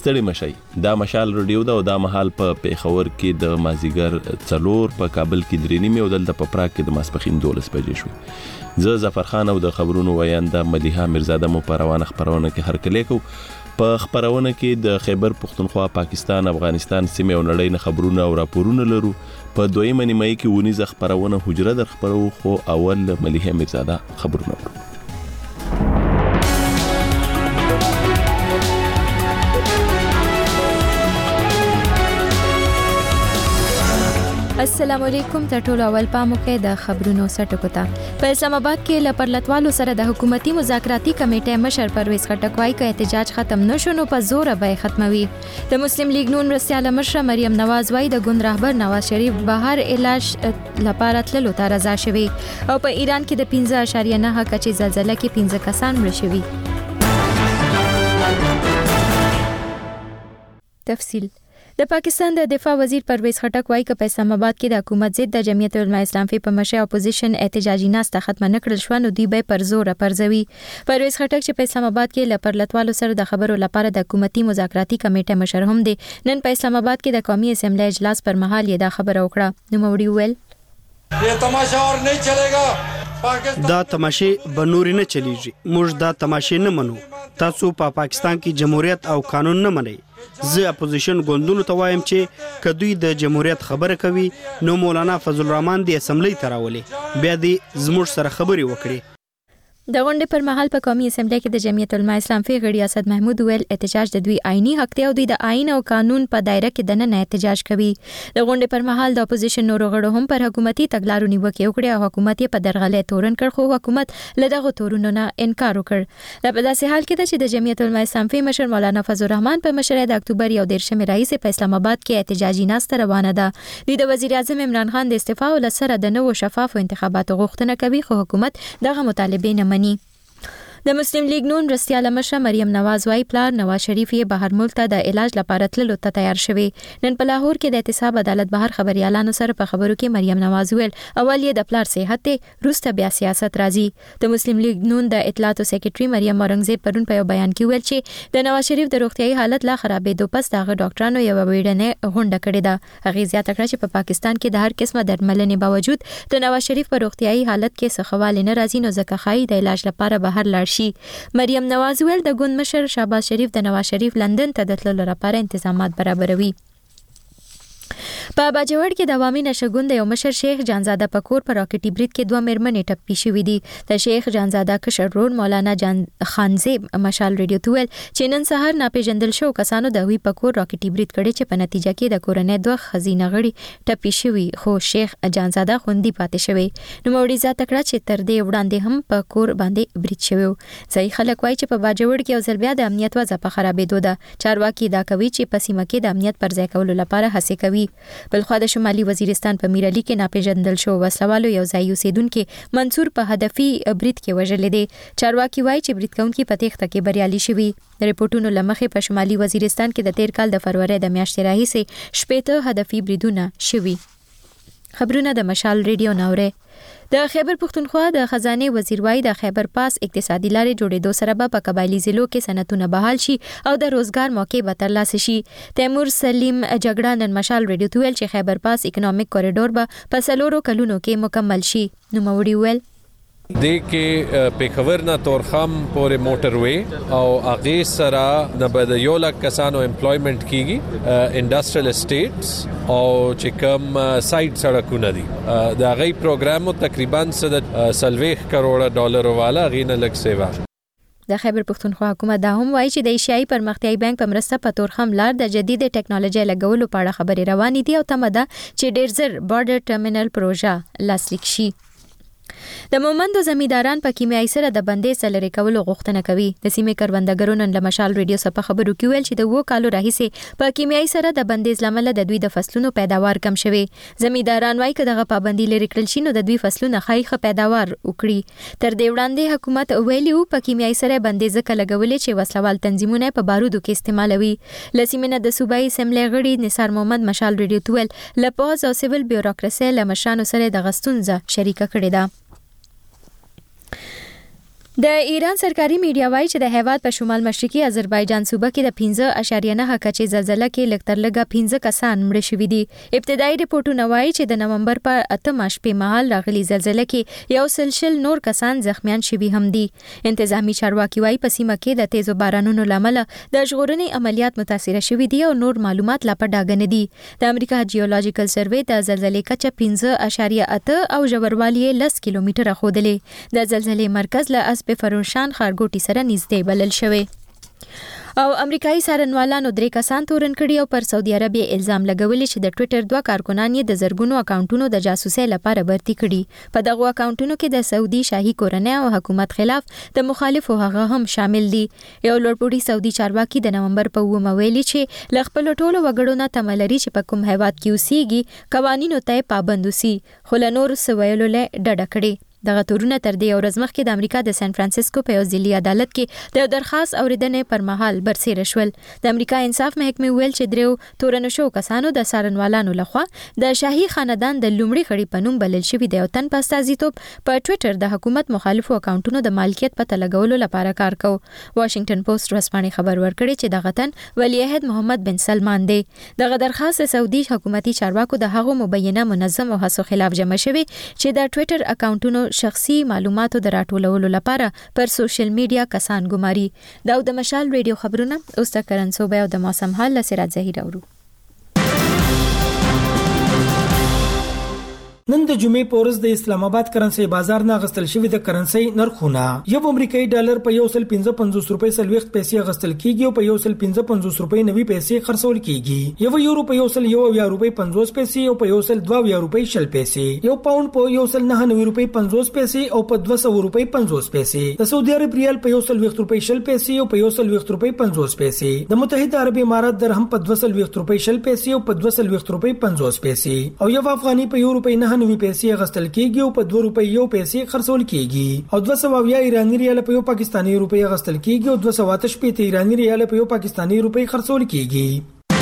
ستړي مشي. دا مشال رادیو دا او دا مهال په پیښور کې د مازیګر 4 په کابل کې 3 او دلته په پراګ کې د ماسپخین 12 بجې شو. زه ظفر خان او د خبرونو وینده مدیحه میرزاده مو په روانه خبرونه کې هرکلی کو. په خبرونه کې د خیبر پختونخوا، پاکستان، افغانستان سیمه او نړۍ نه خبرونه او راپورونه لرو. په دویمه نیمه کې ونیزه خبرونه حجره در خبرو خو اول مدیحه میرزاده خبرونه ورو. السلام علیکم. تر ټولو اول پامو کې د خبرونو سټکو ته. په اسلام آباد کې لپرلتوالو سره د حکومتي مذاکراتي کمیټې مشر پرویز خټک وايي چې احتجاج ختم نشو نو په زور به ختموي. د مسلم لیگ نون مرستیاله مشر مریم نواز وايي د ګوند رهبر نواز شریف بهر علاج لپاره تللو ته رضا شوی او په ایران کې د 15.9 کچې زلزلې کې 15 کسان مړ شوي. تفصیل. د پاکستان د دفاع وزیر پرویز خټک وايي چې په اسلام آباد کې د حکومت ضد د جمعیت علماء اسلام په مشر اپوزیشن احتجاجي ناسته ختم نه کړل شو نو دی به پر زور پرځوي. پرویز خټک چې په اسلام آباد کې لپرلتوالو سره د خبرو لپاره د حکومتي مذاکراتي کمیټې مشر هم دی، نن په اسلام آباد کې د قومي اسمبلی اجلاس پر مهال یې دا خبره وکړه. نو موړي ویل یہ تماشا اور نہیں چلے گا. دا تماشې بنوري نه چلیږي. موږ دا تماشې نه منو. تاسو په پاکستان کې جمهوریت او قانون نه منئ. زه اپوزیشن ګوندونو ته وایم چې کدوې د جمهوریت خبره کوي نو مولانا فضل الرحمن د اسمبلی تراولي بیا دې زموږ سره خبرې وکړي. د غونډې پر مهال په قومي اسمبلی کې د جمعیت علماء اسلام غړي اسد محمود ویل احتجاج د دوی آئینی حق دی او دوی د آئین او قانون په دایره کې دننه احتجاج کوي. د غونډې پر مهال د اپوزیشن نورو غړو هم پر حکومتي تګلارو نیوکې وکړې او حکومت په درغلې تورن کړ خو حکومت له دغه تورونو نه انکار وکړ. په داسې حال کې چې د جمعیت علماء اسلام مشر مولانا فضل الرحمن په مشرۍ د اکتوبر 1 رئیس په اسلام آباد کې احتجاجي ناسته روانه ده. دوی د وزیر اعظم عمران خان د استعفا او لسره د نوو شفاف انتخاباتو غوښتنه کوي خو حکومت دغه مطالبه نه مني. د مسلم لیگ نون مرستیاله مشر مریم نواز وايي پلار نواز شریف یې بهر ملک ته د علاج لپاره تللو ته تیار شوی. نن په لاهور کې د احتساب عدالت بهر خبريالانو سره په خبرو کې مریم نواز ویل اول یې د پلار صحت ته روسته بیا سیاست راځي. د مسلم لیگ نون د اطلاعاتو سیکریټري مریم اورنګزیب پرون په یو بیان کې ویل چې د نواز شریف د روغتيایي حالت لا خرابېدو پس دغه ډاکټرانو یو ویډنه غونډه کړې ده. هغه زیاته کړه چې په پاکستان کې د هر قسمه درملنې باوجود د نواز شریف په روغتيایي حالت کې څه خواله نه راځي نو ځکه خای د علاج لپاره بهر لاړ شي. مریم نواز ویل د ګوند مشر شهباز شریف د نواز شریف لندن ته د تللو لپاره تنظیمات برابروي. په باجوړ کې د عوامي نشګوند یو مشر شیخ جانزاده پکور پر راکټي برید کې 2 مېرمنې ټپي شوې دي. د شیخ جانزاده کشر رور مولانا جان خانزیب مشال ریډیو تویل چې نن سهار ناپېژندل شو کسانو د وی پکور راکټي برید کړي چې په نتیجه کې د کورنۍ 2 خزینه غړي ټپي شوي خو شیخ جانزاده خوندي پاتې شوی. نو موري ذات کړه چې تر دې وړاندې هم په کور باندې برید شوی. ځای خلک وایي چې په باجوړ کې اوسل بیا د امنیت وضع په خرابېدو ده. چارواکي دا کوي چې په سیمه کې د امنیت پر ځای کولو لپاره هڅه کوي. بلخوا د شمالي وزیرستان په میرعلي کې ناپېژندل شو وسلوالو یو ځای اوسیدونکو منصور په هدفي برید کې وژل دي. چارواکي وایي چې برید کوونکي په تېښته کې بریالي شوي. د ریپورتونو لمخې په شمالي وزیرستان کې د تیر کال د فروری د میاشتې راهیسې 18 هدفي بریدونه شوي. خبرونه د مشال ریډیو ناوره. د خیبر پختونخوا د خزانه وزیر وايي د خیبر پاس اقتصادي لارې جوړېدو سره به په قبایلی ضلعو کې صنعتونه بحال شي او د روزګار موقع به ترلاسه شي. تیمور سلیم جګړه نن مشال ریډیو ته ویل چې خیبر پاس اکونومیک کوریډور به په 4 کلونو کې مکمل شي. نو موړي ویل د کې پیښور نه تورخم پورې موټر وې او اغه سره د بد یو لک کسانو امپلویمنت کیږي انډستریل اسټیټس او چې کوم سایډ سړکونه دي دا غي پروګرام تقریبا 30 کروڑ ډالر والا غینه لک سیوا. د خیبر پختونخوا حکومت دا هم وایي چې د ایشیایي پرمختیایي بانک په مرسته په تورخم لار د جدید ټیکنالوژي لګولو په اړه خبرې روانې دي او تمه ده چې ډیر زر بارډر ټرمینل پروژه لاسلیک شي. د مومندو زمینداران په کیمیاوي سره د بندې سلری کولو غوښتنه کوي. د سیمې کروندګرو نن له مشال ریډیو سره په خبرو کې ویل چې د 2 کالو راهیسې په کیمیاوي سره د بندې لامل د دوی د فصلونو پیداوار کم شوی. زمینداران وايي چې دغه پابندي لري کړل شي نو د دوی فصلونه خایخه پیداوار وکړي. تر دې وړاندې حکومت ویلي وو په کیمیاوي سره بندې ځکه لګولې چې وسلوال تنظیمونه په بارودو کې استعمالوي. لسیمنه د صوبایي اسمبلی غړي نثار محمد مشال ریډیو تویل لپاز او سیول بیوروکراسي له مشرانو سره د غستونزه شریکه کړې ده. د ایران سرکاري میډیا وایي چې د هیواد په شمال مشرقي آذربایجان صوبه کې د 5.9 کچې زلزلہ کې لږ تر لږه 15 کسان مړه شوي دي. ابتدایي رپورټونه وایي چې د نومبر په 8 شپې مهال راغلي زلزلہ کې یو سلسله نور کسان زخمیان شوي هم دي. انتظامی چارواکي وایي په سیمه کې د تیزو بارانونو لامل د ژغورنې عملیات متاثر شوي دي او نور معلومات لا په ډاګه نه دي. د امریکا جیولوجیکل سروې د زلزلې کچه 5.8 او ژوروالی 10 کیلومتره ښودلې. د زلزلې مرکز له په فروشان خارګوټي سره نږدې بلل شوی. او امریکایي څارنوالانو 3 کسان تورن کړي او پر سعودي عربیا الزام لګولي چې د ټوئیټر 2 کارکونان یې د زرګونو اکاونټونو د جاسوسۍ لپاره برتي کړي. په دغه اکاونټونو کې د سعودي شاهي کورنۍ او حکومت خلاف د مخالفو هغه هم شامل دي. یو لوړپوړي سعودي چارواکي د نومبر په 9 ویلي چې ل خپل ټولو وګړو نه تمه لري چې په کوم هیواد کې اوسېږي قوانینو ته پابند وي، خو له نور سویلو له ډډه کړي. دغه تورونه تر دې ورځ مخکې د امریکا د سان فرانسیسکو په یو ځلي عدالت کې د درخواست اوریدنې پر مهال برسېره شول. د امریکا انصاف محکمې ویل چې دریو تورن شو کسانو د څارنوالانو لخوا د شاهي خاندان د لومړي غړي په نوم بلل شوی د یو تن په استازیتوب په ټوئیټر د حکومت مخالفو اکاونټونو د مالکیت پته لګولو لپاره کار کوي. واشنگټن پوسټ ورځپاڼې خبر ورکړي چې دغه تن ولیعهد محمد بن سلمان دی. دغه درخواست سعودي حکومتي چارواکو د هغو مبینه منظم او هڅو خلاف جمع شوی چې د ټوئیټر اکاونټونو شخصي معلوماتو د راټولولو لپاره پر سوشل میډیا کسان ګماري. دا د مشال ریډیو خبرونه اوس د کرنسوبه او د موسم حال لسرات زهیر اورو. نن د جمعې په ورځ د اسلام آباد کرنسي بازار نه غستل شوی د کرنسي نرخونه یو امریکایي ډالر په 1.55 روپۍ سلويخت پیسې غستل کیږي او په 1.55 روپۍ 90 پیسې خرڅول کیږي. یو یورو په 1.1 روپۍ 50 پیسې او په 1.2 روپۍ 60 پیسې. یو پاوند په 1.9 روپۍ 50 پیسې او په 200 روپۍ 50 پیسې. د سعودي عرب ریال په 1.20 روپۍ 60 پیسې او په 1.20 روپۍ 50 پیسې. د متحده عرب امارات درهم په 2.20 روپۍ 60 پیسې او په 2.20 روپۍ 50 پیسې. او یو افغاني په 1 روپۍ 9 پیسې غستل کیږي او په 2 روپۍ یو پیسې خرڅول کیږي. او 200 ایرانی ریال په یو پاکستانی روپۍ غستل کیږي او 280 ایرانی ریال په یو پاکستانی روپۍ خرڅول کیږي.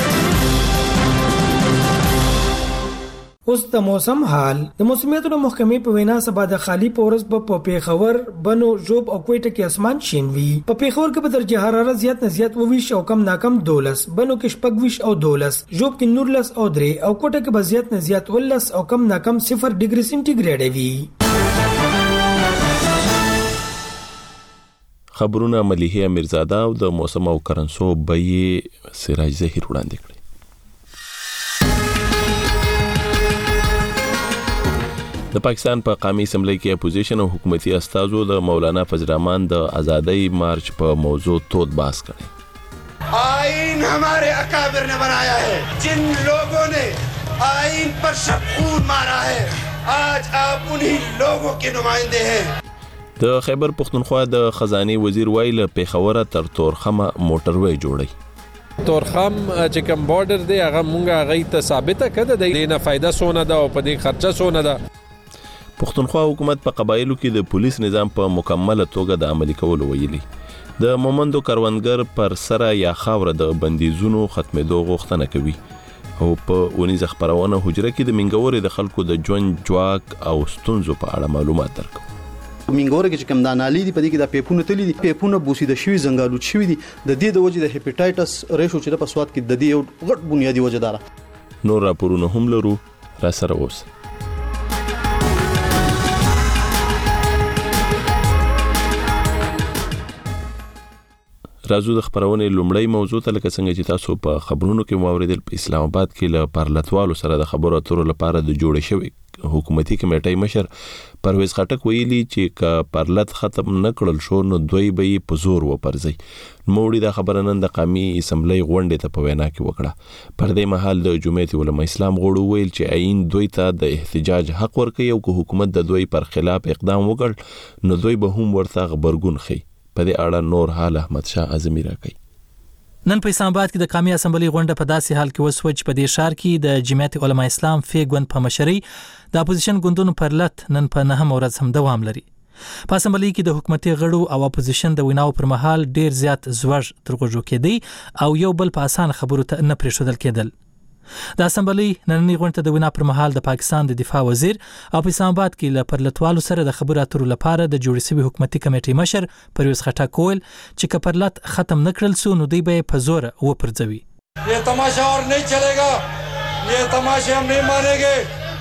اوس د موسم حال. د موسمیاتو محکمې په وینا سبا د خالی پورس په پیښور، بنو، ژوب او کوټه کې اسمان شین وي. په پیښور کې په درجه حرارت زیات نه زیات 20 او کم ناکم 12، بنو کې 20 او 12، ژوب کې 19 او 3 او کوټه کې به زیات نه زیات 19 او کم ناکم 0 ډیګري سنټیګریډ وي. خبرونه ملیحه امیرزاده او د موسم او کرنسو بې سراج زهیر وړاندې کړي. د پاکستان په قومي اسمبلی کې اپوزیشن او حکومتي استازو د مولانا فضل الرحمن د آزادۍ مارچ په موضوع تود بحث کړي. آئین ہمارے اکابر نے بنایا ہے، جن لوگوں نے آئین پر شب خون مارا ہے، آج آپ انہی لوگوں کے نمائندے ہیں. د خیبر پختونخوا د خزانه وزیر ویل پیښور تر تورخمه موټروي جوړي. تورخم چې کوم بارډر دی هغه مونږه غي ته ثابته کړه د دې نه فائدہ سونه ده او په دې خرچه سونه ده. پختونخوا حکومت په قبایلو کې د پولیس نظام په مکمله توګه د عملي کولو ویلي. د مومندو کروندګر پر سره یا خاور د بندیزونو ختمېدو غوښتنه کوي او په ونیزه خبرونه حجره کې د منګوري د خلکو د ژوند جواک او ستونزو په اړه معلومات درکو. منګوره کې کوم د انالي دی په دې کې د پیپونه تللی دي، پیپونه بوسیده شوی زنګالوت شوی دي. د دې د وجې د هپیټایټس ریشو چې په سواد کې د دې یو غټ بنیادی وجه ده. نور راپورونه هم لرو، را سره اوسئ. راځو د خبرونې لومړی موضوع ته. لکه څنګه چې تاسو په خبرونو کې موریدل، په اسلام آباد کې له پارلتوالو سره د خبرو اترو لپاره د جوړ شوی حکومتي کمیټې مشر پرویز خټک ویلي چې ک پارلت ختم نه کړل شو نو دوی به په زور وپرځي. موړي د خبره نن د قومي اسمبلی غونډې ته په وینا کې وکړه. پر دې مهال د جمعیت علماء اسلام غړو ویل چې عین دوی ته د احتجاج حق ورکوي او که حکومت د دوی پر خلاف اقدام وکړ نو دوی به هم ورته خبرګون خي. په دې اړه نور حال احمد شاه اعظمي راکړي. نن په اسلام آباد کې د قومي اسمبلی غونډه په داسې حال کې وسوه چې په دې ښار کې د جمعیت علماء اسلام فی ګوند په مشرۍ د اپوزیشن ګوندونو پرلت نن په 9 ورځ هم دوام لري. په اسمبلی کې د حکومتي غړو او اپوزیشن د ویناو پر مهال ډیر زیات زوړ ترغوجو کېدی او یو بل په اسان خبرو ته نه پریښودل کېدل. د اسمبلی نننی غونډه د وینا پر مهال د پاکستان د دفاع وزیر او په اسلام آباد کې له پرلتوالو سره د خبرو اترو لپاره د جوړ شوی حکومتي کمیټې مشر پرویز خټک وویل چې کپرلت ختم نکړل سو نو دوی به په زور وپرځوي. ये तमाशा और नहीं चलेगा, ये तमाशे हम नहीं मानेंगे.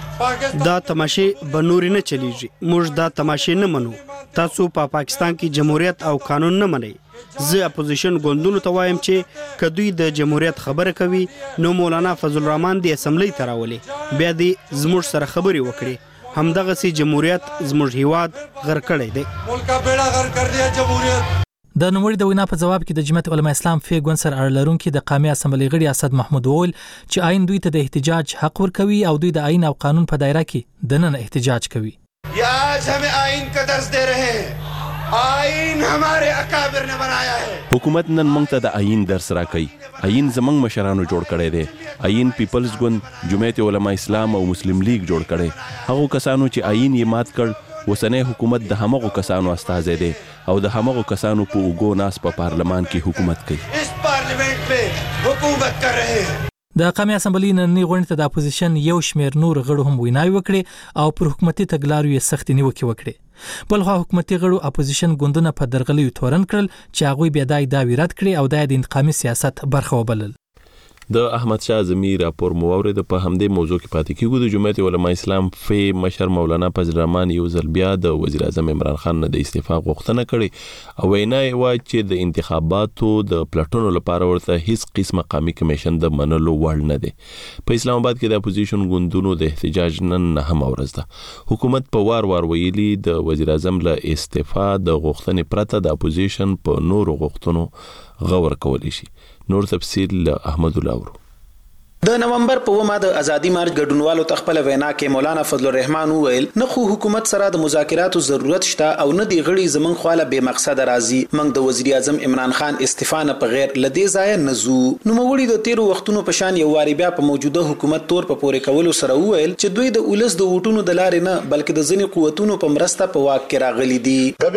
دا تماشې بنوري نه چلیږي. موږ دا تماشې نه منو. تاسو په پاکستان کې جمهوریت او قانون نه منئ. زه اپوزیشن ګوندونو ته وایم چې کدوې د جمهوریت خبره کوي نو مولانا فضل الرحمن د اسمبلی تراولي بیا دې زموږ سره خبري وکړي. همدغه سي جمهوریت زموږ هیواد غر کړی دی. मुल्क का बेड़ा गर्क कर दिया जमहूरियत. د نوموړي د وینا په جواب کې د جمعیت علماء اسلام فی ګوند سره اړه لرونکي د قومي اسمبلی غړي اسد محمود وویل چې آئین دوی ته د احتجاج حق ورکوي او دوی د آئین او قانون په دایره کې د نن احتجاج کوي. ये आज हमें आइन का दर्ज दे रहे हैं. आइन हमारे अकाबिर ने बनाया है. حکومت نن موږ ته د آئین درس راکوي. آئین زمنګ مشرانو جوړ کړی دی. آئین پیپلز ګوند، جمعیت علماء اسلام او مسلم لیگ جوړ کړي. هغه کسانو چې آئین یې مات کړ وسنۍ حکومت د همغو کسانو استازی دی او د همغو کسانو په اوګو ناس په پارلمان کې حکومت کوي. इस पार्लियामेंट पे हुकूमत कर रहे हैं. د قومي اسمبلی نننی غونډه ته د اپوزیشن یو شمېر نور غړو هم ویناوي وکړي او پر حکومتي تګلارو یې سختي نیوکې وکړي. بلخو حکومتي غړو اپوزیشن ګوندونه په درغلیو تورن کړل چې هغه بیا دای ویرات کړي او د انتقامي سیاست برخه وبلل. د احمد شاه زمي راپور مورید په همدې موضوع کې پاتې کیږو. د جمعیت علماء اسلام فی مشر مولانا فضل الرحمن یو ځل بیا د وزیر اعظم عمران خان نه د استعفا غوښتنه کړې او وینا یې وا چې د انتخاباتو د پلټونو لپاره ورته هیڅ قسمه قومي کمیشن د منلو وړ نه دی. په اسلام آباد کې د اپوزیشن ګوندونو د احتجاج نن هم ورځ ده. حکومت په وار ویلي د وزیر اعظم له استعفا د غوښتنې پرته د اپوزیشن په نورو غوښتنو غور کولی شي. نور تفصیل احمد الله. د نومبر په ومه د ازادي مارچ ګډونوالو تخپل وینا کې مولانا فضل الرحمن وویل نه خو حکومت سره د مذاکراتو ضرورت شته او نه دی غړي زمون خواله به مقصد راځي. موږ د وزیر اعظم عمران خان استعفا نه په غیر لدی ځای نزو. نو موړي د 13 وختونو په شان یو واری بیا په موجوده حکومت تور په پورې کولو سره وویل چې دوی د اولس د وټونو د لارې نه بلکې د ځینې قوتونو په مرسته په واک کې راغلي دي.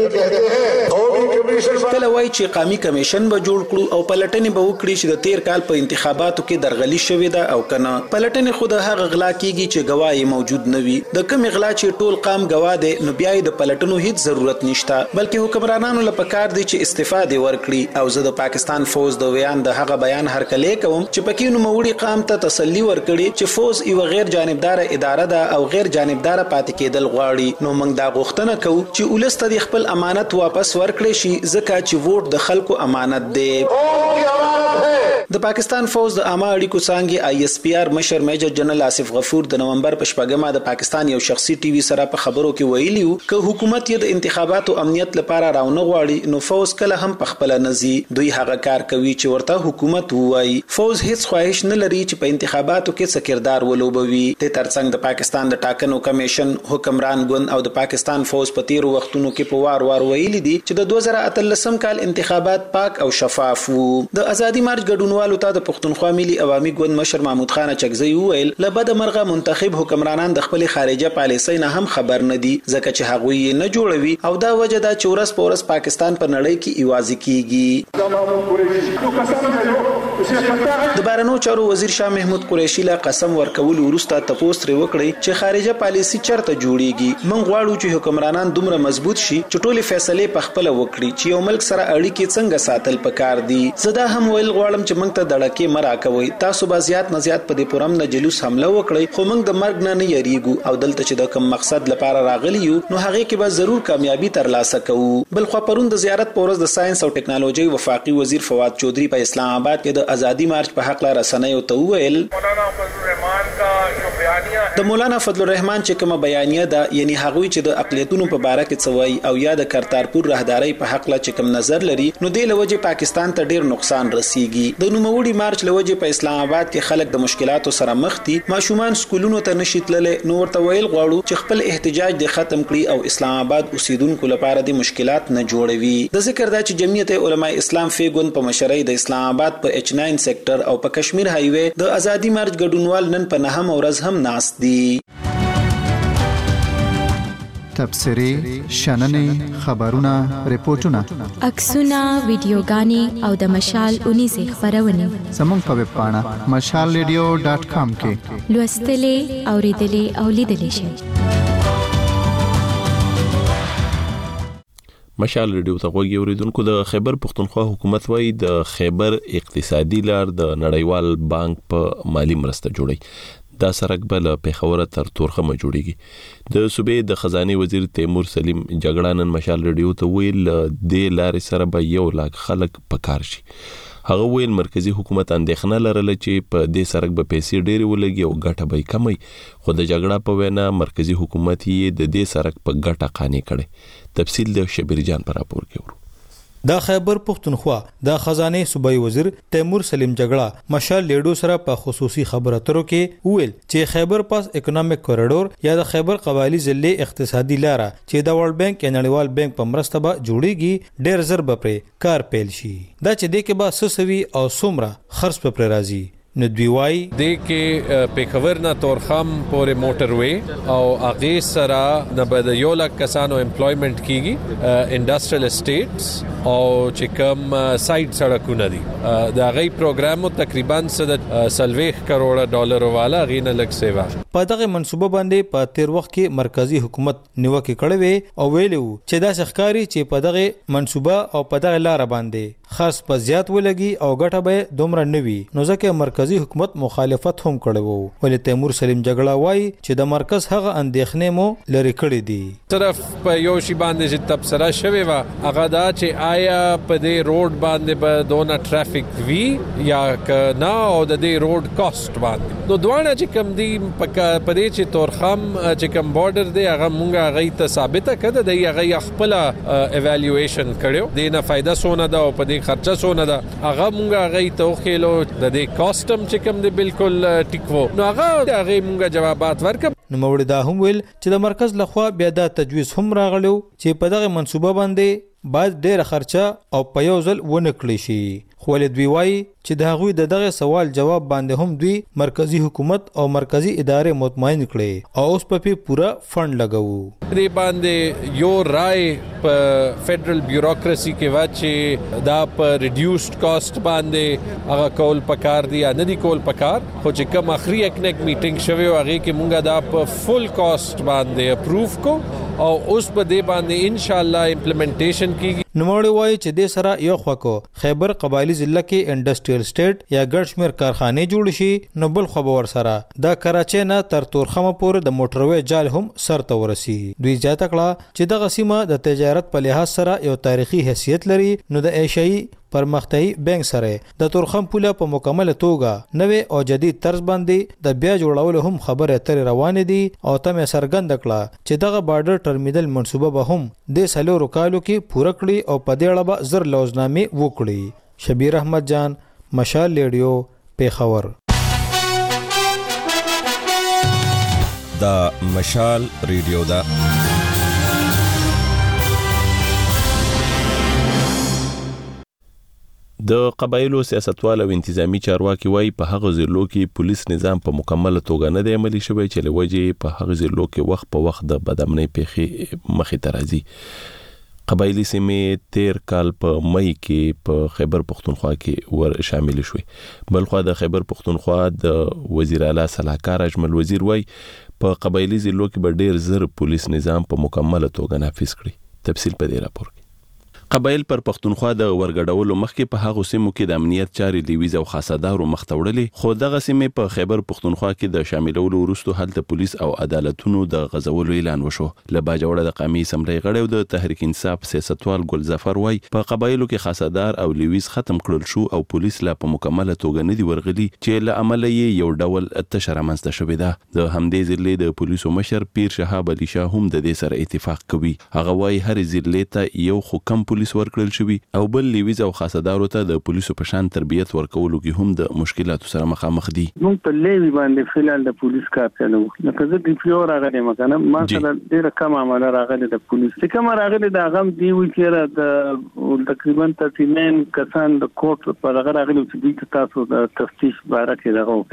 کله وای چې قومي کمیشن به جوړ کړو او پلټنې به وکړي چې د 13 کال په انتخاباتو کې درغلي شوې او کنه پلټنې خود هغه غلا کیږي چې گواهی موجود نه وي. د کوم غلا چې ټول قام گواه دي نو بیا د پلټنو هیڅ ضرورت نشته بلکې حکمرانانو لپاره کار دي چې استفاده ورکړي. او زه د پاکستان فوج د ویان د هغه بیان هرکلې کوم چې پکې نو موړي قام ته تسلی ورکړي چې فوج یو غیر جانبدار اداره ده او غیر جانبدار پاتې کېدل غواړي. نو موږ دا غوښتنه کوو چې ولست د خپل امانت واپس ورکړي شي ځکه چې ووټ د خلکو امانت دی. د پاکستان فوج د عامه اړیکو څنګه آی اس پی آر مشر میجر جنرال آصف غفور د نومبر په شپږمه د پاکستان یو شخصي ټي وي سره په خبرو کې ویلیو چې حکومت یې د انتخاباتو امنیت لپاره راونه غواړي نو فوج کله هم په خپل نزي دوی هغه کار کوي چې ورته حکومت وایي. فوج هیڅ خواهش نه لري چې په انتخاباتو کې څه کردار ولوبوي. د ترڅنګ د پاکستان د ټاکنو کمیشن حکمران ګوند او د پاکستان فوج په 13 وختونو کې په وار ویلي دي چې د 2013 کال انتخابات پاک او شفاف وو. د ازادي مارچ ګډونوالو ته د پښتونخوا ملي عوامي ګوند مشر محمود خان چکزی وویل لبد مرغه منتخب حکمرانان د خپل خارجه پالیسۍ نه هم خبر نه دي ځکه چې هغه یې نه جوړوي او دا وجه دا چې ورس پورس پاکستان په نړۍ کې ایوازي کیږي. د بهرنیو چارو وزیر شاه محمود قریشي لا قسم ورکول وروسته تپوس تر وکړي چې خارجه پالیسي چرته جوړیږي. موږ غواړو چې حکمرانان دومره مضبوط شي چې ټولې فیصلې په خپل وکړي چې یو ملک سره اړیکې څنګه ساتل پکار دي. زدا هم ویل غواړم چې موږ ته دړکې مراکوي. تاسو به زیات نه زیات په دې پرم نه جلوس حمله وکړي خو موږ د مرګ نه یریږو او دلته چې د کوم مقصد لپاره راغلی یو نو هغه کې به ضرور کامیابی ترلاسه کوو. بل خو پرون د زیارت پورز د ساينس او ټکنالوژي وفاقي وزیر فواد چودري په اسلام آباد کې د ازادي مارچ په حق لاره رسنیو ته وویل د مولانا فضل الرحمن چې کومه بیانیه ده یعنی هغه چې د اقلیتونو په باره کې څوي او یا د کرتارپور راهداري په حق لا چې کوم نظر لري نو د لوجه پاکستان ته ډیر نقصان رسیږي. د نوموړي مارچ لوجه په اسلام آباد کې خلک د مشکلاتو سره مخ دي. ماشومان سکولونو ته نشي تللې نو ورته ویل غواړو چې خپل احتجاج د ختم کړي او اسلام آباد اوسیدونکو لپاره د مشکلات نه جوړوي. د ذکر دا چې جمعیت علماء اسلام فی ګوند په مشرۍ د اسلام آباد په H9 سېکټر او په کشمیر هایوې د ازادي مارچ ګډونوال نن په 9 ورځ هم ناست دي. تبصرې شننې خبرونه ریپورتونه عکسونه ویډیوګانې او د مشال 19 خبرونه زموږ په ویب پاڼه mashalradio.com کې لوستلې اوریدلې او لیدلې شئ. مشال ریډیو ته غوږی اوریدونکو د خیبر پختونخوا حکومت وايي د خیبر اقتصادي لار د نړیوال بانک په مالی مرسته جوړي. دا سرک بل پیښور تر تورخمه جوړیږي. د صوبې د خزانه وزیر تیمور سلیم جګړانن مشال ریډیو ته ویل د لارې سره به 1 لک خلک پکار شي. هغه ویل مرکزی حکومت اندېښنه لرله چې په دې سرک به پیسې ډېرې ولګي او ګټه به کمي، خو د جګړه په وینا مرکزی حکومت یې د دې سرک په ګټه قانع کړي. تفصیل د شبیر جان پر راپور کې ورو. دا خیبر پختونخوا د خزانه صوبایي وزیر تیمور سلیم جګړه مشال لیډو سره په خصوصي خبرو اترو کې ویل چې خیبر پاس اکونومیک کوریډور یا د خیبر قبایلی ضلع اقتصادي لار چې د ورلد بانک یا نړیوال بانک په مرسته به جوړیږي ډېر زر به پر کار پیل شي. دا چې د کې به سسوي او سومره خرڅ په پر راځي. ندوی د کې پیښور نه تورخم پورې موټر وې او اغه سره نه بد یو لک کسانو امپلویمنٹ کیږي انډستریل اسټیټس او چې کوم سایټ سړکونه دي. دا غي پروګرام تقریبا 30 کروڑ ډالر والا غینه لک سیوا په دغه منصوبه باندې په تیر وخت کې مرکزی حکومت نیوکه کړې وې او ویلو چې دا ښکاری چې په دغه منصوبه او په دغه لار باندې خاص په زیات ولګي او ګټه به دومره نوي، نو ځکه مرکزی حکومت مخالفت هم کړی وو. ولې تیمور سلیم جګړه وایي چې د مرکز هغه اندېښنې مو لري کړې دي. صرف په یو شی باندې چې تبصره شوی و هغه دا چې آیا په دې روډ باندې به دونه ټرافیک وی یا نه او د دې روډ کاست باندې نو دوانه چې کم دی په دې چې تورخم چې کم بارډر دی هغه مونږه غي ته ثابته کړه د هغه خپل ایوالویشن کړو دینه فائدہ سونه ده او په دې خرچه سونه ده هغه مونږه غي ته خېلو د دې کاستم چې کم دی بالکل ټیکو نو هغه مونږه جوابات ورکړ. نو موږ دا هم ویل چې د مرکز لخوا بیا دا تجویز هم راغلو چې په دغه منصوبه باندې باید ډېر خرچه او په یو ځل ونه کړی شي. خو له دوی وایي چې د هغوی دغه سوال جواب باندې هم دوی مرکزی حکومت او مرکزی ادارې مطمئن کړي او اوس په پورا فند لګاوو. دې باندې یو رائے په فدرل بیوروکراسي کې واچي دا په ریډیوسډ کاست باندې هغه کول پکار دی یا نه دی کول پکار، خو چې کوم اخري اکنیک میټینګ شوی هغه کې مونږه دا په فل کاست باندې اپروف کو او اوس په دې باندې ان شاء الله امپلیمنټیشن کیږي. نوموړی وایي چې د سره یو خواکو خیبر قبایلی ضلع کې انډستریل سټیټ یا ګډ شمیر کارخانه جوړ شي، نو بل خبر سره د کراچۍ نه تر تورخمه پورې د موټروي جال هم سر ته ورسي. دوی زیاته کړه چې دغه سیمه د تجارت په لحاظ سره یو تاریخي حیثیت لري، نو د ایشیايي پرمختیايي بانک سره د تورخم پوله په مکمل توګه نوې او جدید طرز باندې د بیا جوړولو هم خبره اترې روانې دي او تم سرګند کړه چې دغه بارډر ټرمینل منصوبه به هم د سلورو کالو کې پوره کړي او په دې اړه به زر لوزنامې وکړي. شبیر احمد جان، مشال ریډیو، پیښور. دا مشال ریډیو دا د قبایلو سیاستوال او انتظامی چارواکي وایي په هغه ضلعو کې پولیس نظام په مکمل توګه نه دی عملي شوی چې لوجه په هغه ضلعو کې وخت په وخت د بدامنۍ پیښې مخې ته راځي. قبایلی سیمې تیر کال په مئی کې په خیبر پختونخوا کې ور شامل شوې. بلخو د خیبر پختونخوا د وزیر اعلی صلاحکار اجمل وزیر وایي په قبایلی ضلعو کې به ډېر زر پولیس نظام په مکمل توګه نافذ کړي. تفصیل په دې راپور کې. قبایل پر پختونخوا د ورګډولو مخکې په هغه سیمو کې د امنیت چارې لیویز او خاصدارو مختوړلې، خو دغه سیمې په خیبر پختونخوا کې د شاملولو وروسته هلته پولیس او عدالتونو د غزولو اعلان وشو. له باجوړه د قومي اسمبلی غړی او د تحریک انصاف سیاستوال ګل ظفر وای په قبایلو کې خاصدار او لیویز ختم کړل شو او پولیس لا په مکمله توګه نه دی ورغلي چې له عمله یې یو ډول تشره منځته شوې ده. د همدې ضلع د پولیسو مشر پیر شهاب علي شاه هم د دې سره اتفاق کوي. هغه وای هر ضلع ته یو حکم پولیس ورکړل شوی او بل لیویز او خاصدارو ته د پولیسو په شان تربیت ورکولو کې هم د مشکلاتو سره مخامخ دي. موږ په لیوی باندې فعال د پولیس کار چلو، لکه زه د پیو راغلی مکنه ما سره ډیره کم عمله راغلی د پولیس چې کوم راغلی د غم دی وی چې د تقریبا 39 کسان د کوټ پر راغلی چې د تاسو د تفتیش باره کې دغه وکړي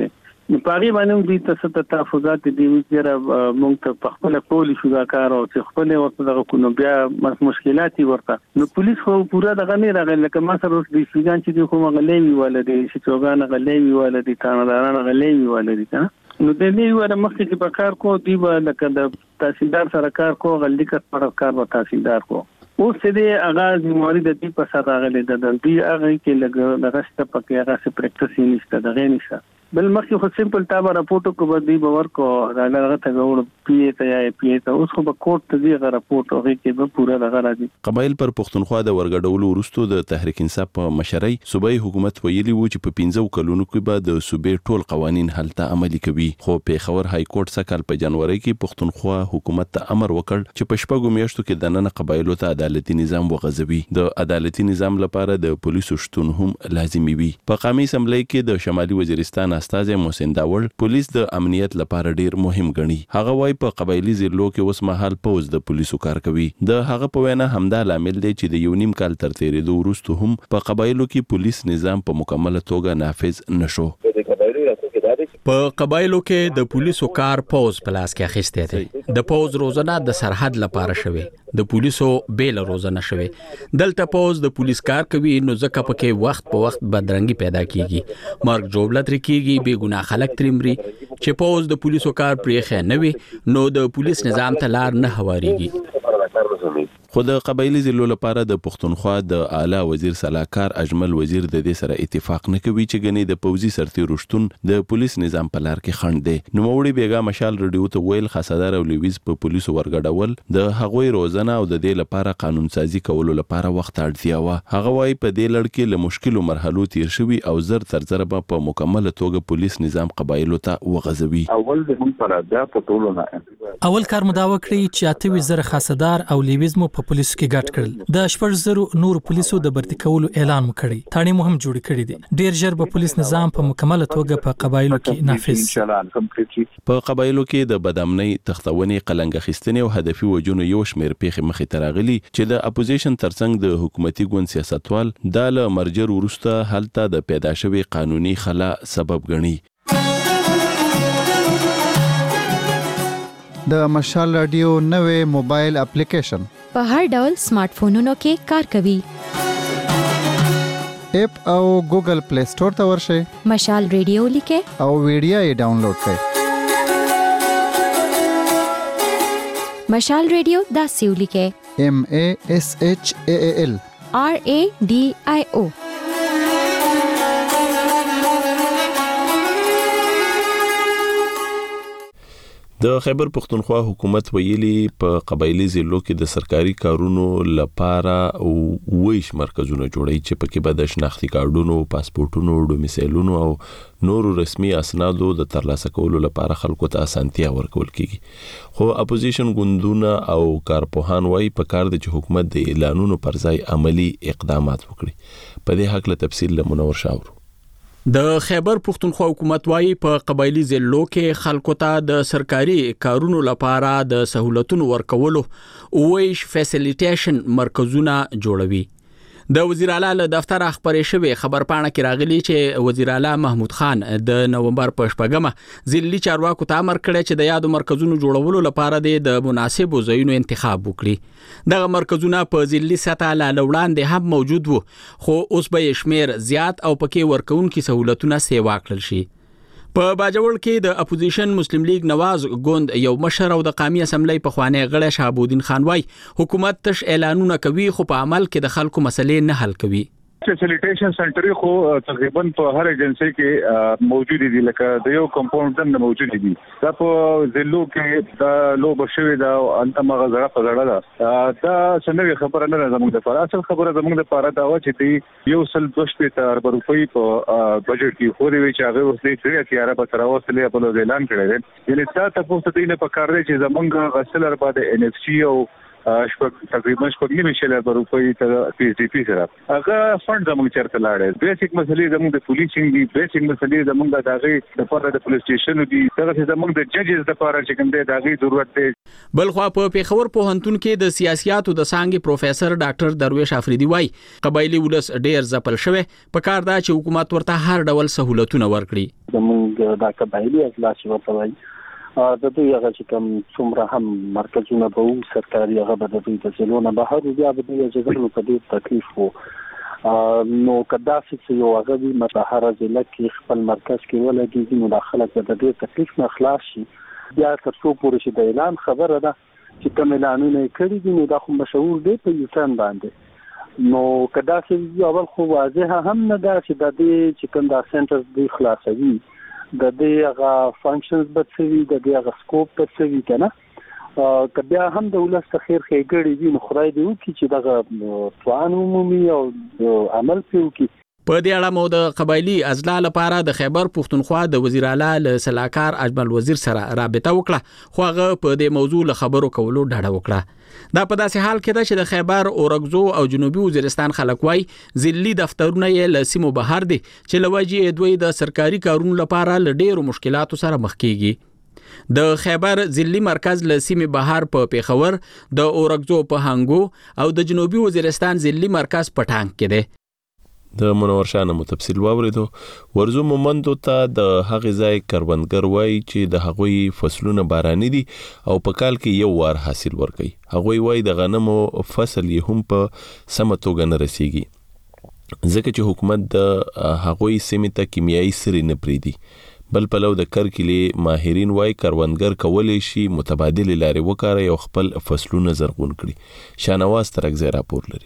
نو پاغي باندې دوی ته تحفظات دي چې موږ ته په خپل کول شو دا کار او چې خپل ورته دغه کو نو بیا مشکلات ورته نو پولیس خو پورا دغه نه راغلی لکه ما سره اوس د سیګان چې خو مغلې ولدي چې چوغان غلې ولدي تانه غلې ولدي نو د دې وره مخکې چې په کار کو دی لکه د تحصیلدار سره کار کو غلطی کار و تحصیلدار کو اوس دې اغاز موري د دې په سره راغلي د دې هغه کې لګ د رسته پکې هغه څه پریکټس نشته دغه نشته بل مخکې خو سیمپل تابه راپورټ کو به باور کو راغله ته وړ پی ته یا پی ته اوس خو به کوټ ته دی راپورټ هغه کې به پورا دغه راځي قبایل پر پښتونخوا د ورګډولو وروسته د تحریک انصاف په مشرۍ صوبایي حکومت ویلي وو چې په 15 کلونو کې به د صوبې ټول قوانين هلته عملي کوي خو پیښور های کورټ سکهال په جنوري کې پښتونخوا حکومت ته امر وکړ چې په شپږو میاشتو کې د نن قبایلو ته عدالتي نظام وغځوي د عدالتي نظام لپاره د پولیسو شتون هم لازمي وي په قومي اسمبلی کې د شمالي وزیرستان استاد محسن داول پولیس د امنیت لپاره ډیر مهم ګڼي هغه وايي په قبایلی ضلعو کې اوس مهال پوز د پولیسو کار کوي د هغه په وینا همدا لامل دی چې د یو نیم کال تر تیرېدو وروسته هم په قبایلو کې پولیس نظام په مکمله توګه نافذ نشو په قبایلو کې د پولیسو کار پوز پلاس کې اخیسته دي د پوز روزنه د سرحد لپاره شوی د پولیسو بیل روزنه شوی دلته پوز د پولیس کار کوي نو ځکه پکې وخت په وخت بدرنګي پیدا کیږي مرګ جوړلت رکیږي بے ګناه خلک ترمري چې پوز د پولیسو کار پرې نه وي نو د پولیس نظام ته لار نه هواريږي خو د قبایلی ضلعو لپاره د پښتونخوا د اعلی وزیر صلاحکار اجمل وزیر د دې سره اتفاق نه کوي چې غني د پوزي سرتیرو شتون د پولیس نظام په لار کې خنډ دی نو موري بیګا مشال رډیو ته ویل خاصدار او لویز په پولیسو ورګډول د هغوی روزنه او د دې لپاره قانون سازي کولو لپاره وخت اړتیا و هغه وايي په دې لړ کې له مشکلو مرحلو تیر شوی او زر تر زر په مکمله توګه پولیس نظام قبایلو ته وغځوي اول د موږ پر ادا په ټولو نه اول کار مداوا کړی چې 80,000 خاصدار او لیویز مو په پولیسو کې ګډ کړل د 8,000 نور پولیسو د برتی کولو اعلان وکړي تاړي مهم جوړ کړي دي ډیر ژر به پولیس نظام په مکمله توګه په قبایلو کې نافذ په قبایلو کې د بدامنۍ تختونې قلنګ خستنې او هدفي وجونو یو شمیر پیښې مخې تراغلي چې د اپوزیشن ترڅنګ د حکومتي ګوند سیاستوال د مرجر ورسته هلته د پیدا شوی قانوني خلا سبب ګڼي د مشال رادیو نوې موبایل اپلیکیشن په هر ډول سمارټ فونونو کې کار کوي اپ او ګوګل پلی سٹور ته ورشئ مشال رادیو لیکه او ویډیو یې ډاونلوډ کړئ مشال رادیو دا سیو لیکه MASHAAL RADIO د خیبر پختونخوا حکومت ویلي په قبایلی ضلعو کې د سرکاري کارونو لپاره ویش مرکزونه جوړي چې پکې به د شناختی کارډونو، پاسپورتونو، ډومیسایلونو او نورو رسمي اسنادو د ترلاسه کولو لپاره خلکو ته اسانتیا ورکول کیږي خو اپوزیشن ګوندونه او کارپوهان وايي په کار د حکومت د اعلانونو پر ځای عملی اقدامات وکړي په دې حق له تفصیل له منور شاورو د خیبر پختونخوا حکومت وايي په قبایلی ضلعو کې خلکو ته د سرکاري کارونو لپاره د سہولتونو ورکولو ویش فیسیلیټیشن مرکزونه جوړوي د وزیر اعلی له دفتر خبرې شوې خبرپاڼه کې راغلي چې وزیر اعلی محمود خان د نومبر په شپږمه ضلعي چارواکو ته امر کړی چې د یادو مرکزونو جوړولو لپاره د مناسبو ځایونو انتخاب وکړي دغه مرکزونه په ضلعي سطح له وړاندې هم موجود وو خو اوس به شمیر زیات او پکې ورکوونکي سہولتونه سیوا کړل شي په باجوړ کې د اپوزیشن مسلم لیگ نواز ګوند یو مشر او د قومي اسمبلی په خوانه غړی شهابالدین خان وايي حکومت تش اعلانونه کوي خو په عمل کې د خلکو مسلې نه حل کوي فیسیلیټیشن سنټر خو تقریبا په هر ایجنسی کې موجود دي لکه د یو کمپاوند نه موجود دي دا په ضلعو کې دا لو بشوي دا انت مغزره په غړه دا څنګه خبره نه زموږ د پر اصل خبره زموږ د پاره دا و چې دی یو سل 2.4 روپۍ په بجټ کې خو دی چې هغه اوس دې 13 په تر اوسه په اعلان کړی دی یعنی تاسو په دې نه پکاره چې زموږ غسل باندې NFC او تقریبا 9 شل روپۍ ته پی ډی پی سره هغه فند زموږ چرته لاړ بیسیک مسلې زموږ د پولیسینګ دي بیسیک مسلې زموږ د داغي د پاره د پولیس سټیشن دي هغه زموږ د ججز د پاره چې کوم دی داغي ضرورت دی. بلخوا په پیښور پوهنتون کې د سیاسياتو د څانګې پروفیسور ډاکټر درویش افریدي وای قبایلی ولس ډیر ځپل شوی په کار دا چې حکومت ورته هر ډول سہولتونه ورکړي. زموږ د قبایلی اجلاس ورته وای د دوی هغه چې کوم څومره هم مرکزونه به وو سرکاري هغه به د دوی د ځلونه بهر بیا به دوی اجازه په دې تکلیف وو نو کدا چې یو هغه د مطهره ضلع کې خپل مرکز کې ولګي نو داخله د دې تکلیف نه خلاص شي بیا تر څو پورې چې د اعلان خبره ده چې کوم اعلانونه کړي دي نو دا خو مشهور دی په یوټن باندې نو کدا چې اول خو واضح هم نه دا چې د دې چې کوم دا سنټر دی خلاصوي د دې هغه فنکشنز بچوي د دې هغه سکوپ بچوي کنه کبیا هم د ولس خیر خېګړي دي نو خدای دې وکړي چې دغه توان عمومي او عمل پیوکي. په دې اړه مو د قبایلی اضلاع لپاره د خیبر پښتونخوا د وزیر اعلی له سلاکار اجمل وزیر سره رابطه وکړه خو هغه په دې موضوع له خبرو کولو ډډه وکړه. دا په داسې حال کې ده چې د خیبر اورګزو او جنوبي وزیرستان خلک وای ځلي دفترونه یې له سیمو بهر دي چې لوجې دوی د سرکاري کارونو لپاره له ډېرو مشکلاتو سره مخ کیږي. د خیبر ځلي مرکز له سیمې بهر په پیښور د اورګزو په هنګو او د جنوبي وزیرستان ځلي مرکز په ټانک کې دی. د منور شانه متفصیل واوریدو. ورزو مومندو ته د هغه ځای کروندګر وای چې د هغوی فصلونه باراني دي او په کال کې یو وار حاصل ورکوي. هغوی وای د غنمو فصل یې هم په سمه توګه نه رسیږي ځکه چې حکومت د هغوی سیمې ته کیمیاوي سرې نه پریدي. بل پلو د کرکلي ماهرین وای کروندګر کولای شي متبادل لارې وکړي او خپل فصلونه زرغون کړي. شانواز ترګزی راپور لري.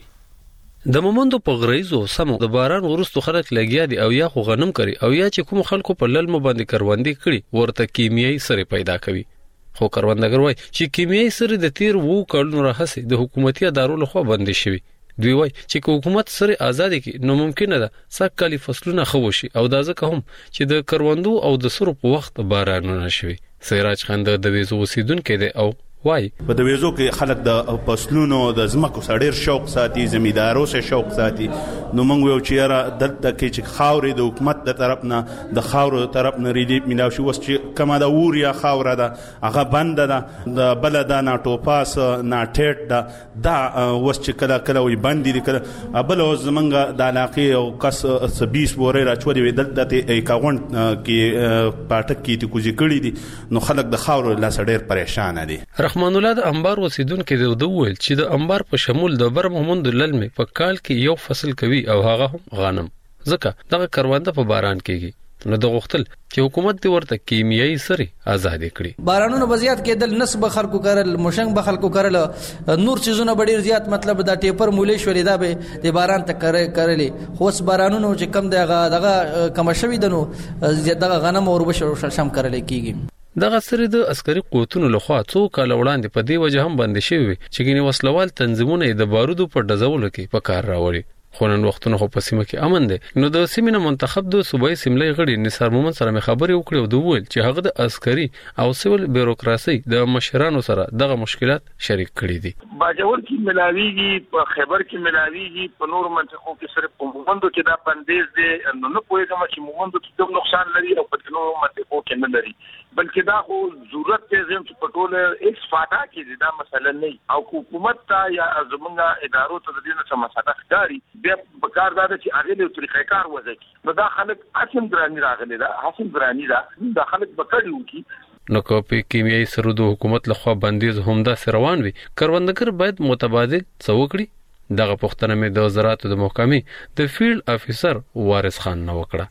د مومندو په غریزو سمو د باران ورستو خلک لګیا دي او یا خو غنم کوي او یا چې کوم خلکو په للم باندې کروندې کړي ورته کیمیاوي سره پیدا کوي. خو کروندګر وای چې کیمیاوي سره د تیر وو کلونو راهسي د حکومتي ادارو لخوا بندي شوی. دوی وای چې حکومت سره آزادي کې نو ممکن ده سکهالي فصلونه خوشي او دا ځکه هم چې د کروندو او د سرو په وخت بارانونه شوي. سراج خان د ویزو وسیدونکو دی او وای په د ویزو کې خلک د فصلونو د زمکو سړیر شوق ساتي زمیدارو سره شوق ساتي نو موږ یو چیرې دلته کې چې خاورې د حکومت د طرف نه د خاورو طرف نه ریلیف ملاو شي وس چې کما د اوریا خاوره ده هغه بند ده د بلدا نه ټوپاس نه ټیټ ده دا وس چې کله کله وي بند دي کله بل زمنګ د علاقې او کس 20 بورې راچوري وي دلته اکاونټ کې پټک کې ته کوزي کړی دي نو خلک د خاورو لا سړیر پریشان دي. رحمان الله د انبار وسیدونکو د وویل چې د انبار په شمول د بر محمد للمه په کال کې یو فصل کوي او هغه هم غنم ځکه دغه کرونده په باران کېږي نو د غختل چې حکومت دی ورته کیمیاوي سره آزاد کړي. بارانونو بزیات کېدل نسب خلکو کارل مشنګ به خلکو کارل نور چیزونه ډیر زیات مطلب دا ټیپر مولې شولې دا به د باران ته کړلې خو اس بارانونو چې کم دغه کم شوی دنو زیاده غنم او وربشو شم کړل کېږي. دغه سره د عسکري قوتونو لخوا څو کال وړاندې په دې وجه هم بند شوی چې ګینه وسلوال تنظیمونه د بارودو په ډزولو کې په کار راوړي. خو نن وختونه خو په سیمه کې امن دی نو د سیمې منتخب د صوبایي سیملې غړي نثار مومن سره خبرې وکړې او دوی ویل چې هغه د عسکري او سیول بیروکراسي د مشرانو سره دغه مشکلات شریک کړي دي. باجوړ کې ملاویږي په خیبر کې ملاویږي په نور منطقو کې صرف په مومندو کې دا بندیز دی نو نه پوهیږم چې مومندو کې کوم نقصان لري او په نور منطقو کې نه لري بلکې دا خو ضرورت دی چې په ټول ایکس فاټا کې دا مسله نه او حکومت ته یا زمونږه ادارو ته د دې څخه مسله ښکاری بیا په کار دا چې هغه له طریقې کار وځي نو دا خلک حاصل ګرانی راغلي دا حاصل ګرانی دا خلک بکړیو کی نو کوپی کیمیاوي سرود حکومت لخوا بندیز همدا روان وي کروندګر باید متبادل څوکړي. دغه پښتنه مې د زراعت د محکمې د فیلډ افیسر وارث خان نو وکړه.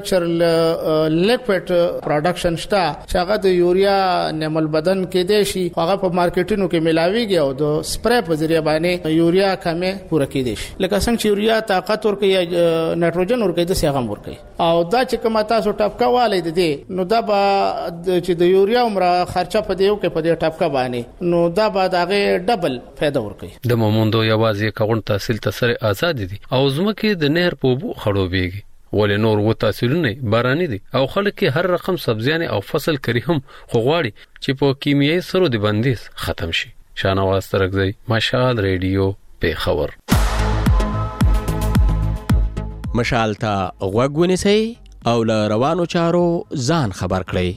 اګریکلچرل لیکویډ پروډکشن شته چې هغه د یوریا نمل بدن کې دی شي هغه په مارکیټونو کې ملاويږي او د سپری په ذریعہ باندې یوریا کمه پوره کېدي شي لکه څنګه چې یوریا طاقت ورکوي نایټروجن ورکوي د سیغه ورکوي او دا چې کومه تاسو ټاپکا والي دي نو دا به چې د یوریا عمره خرچه په دیو کې په دې ټاپکا باندې نو دا به هغه ډبل فائدہ ورکوي. د مومندو یوازې غون تحصیل ته سره آزاد دي او زمکه د نهر په بو خړوبېږي ولې نور و تحصیلونه باراني دي او خلک هر رقم سبزیانه او فصل کری هم خو غواړي چې په کیمیاوي سرو د بندیز ختم شي. شانواز ترکزی، مشال ریډیو پیښور. مشال ته غوږ ونیسئ او له روانو چارو ځان خبر کړئ.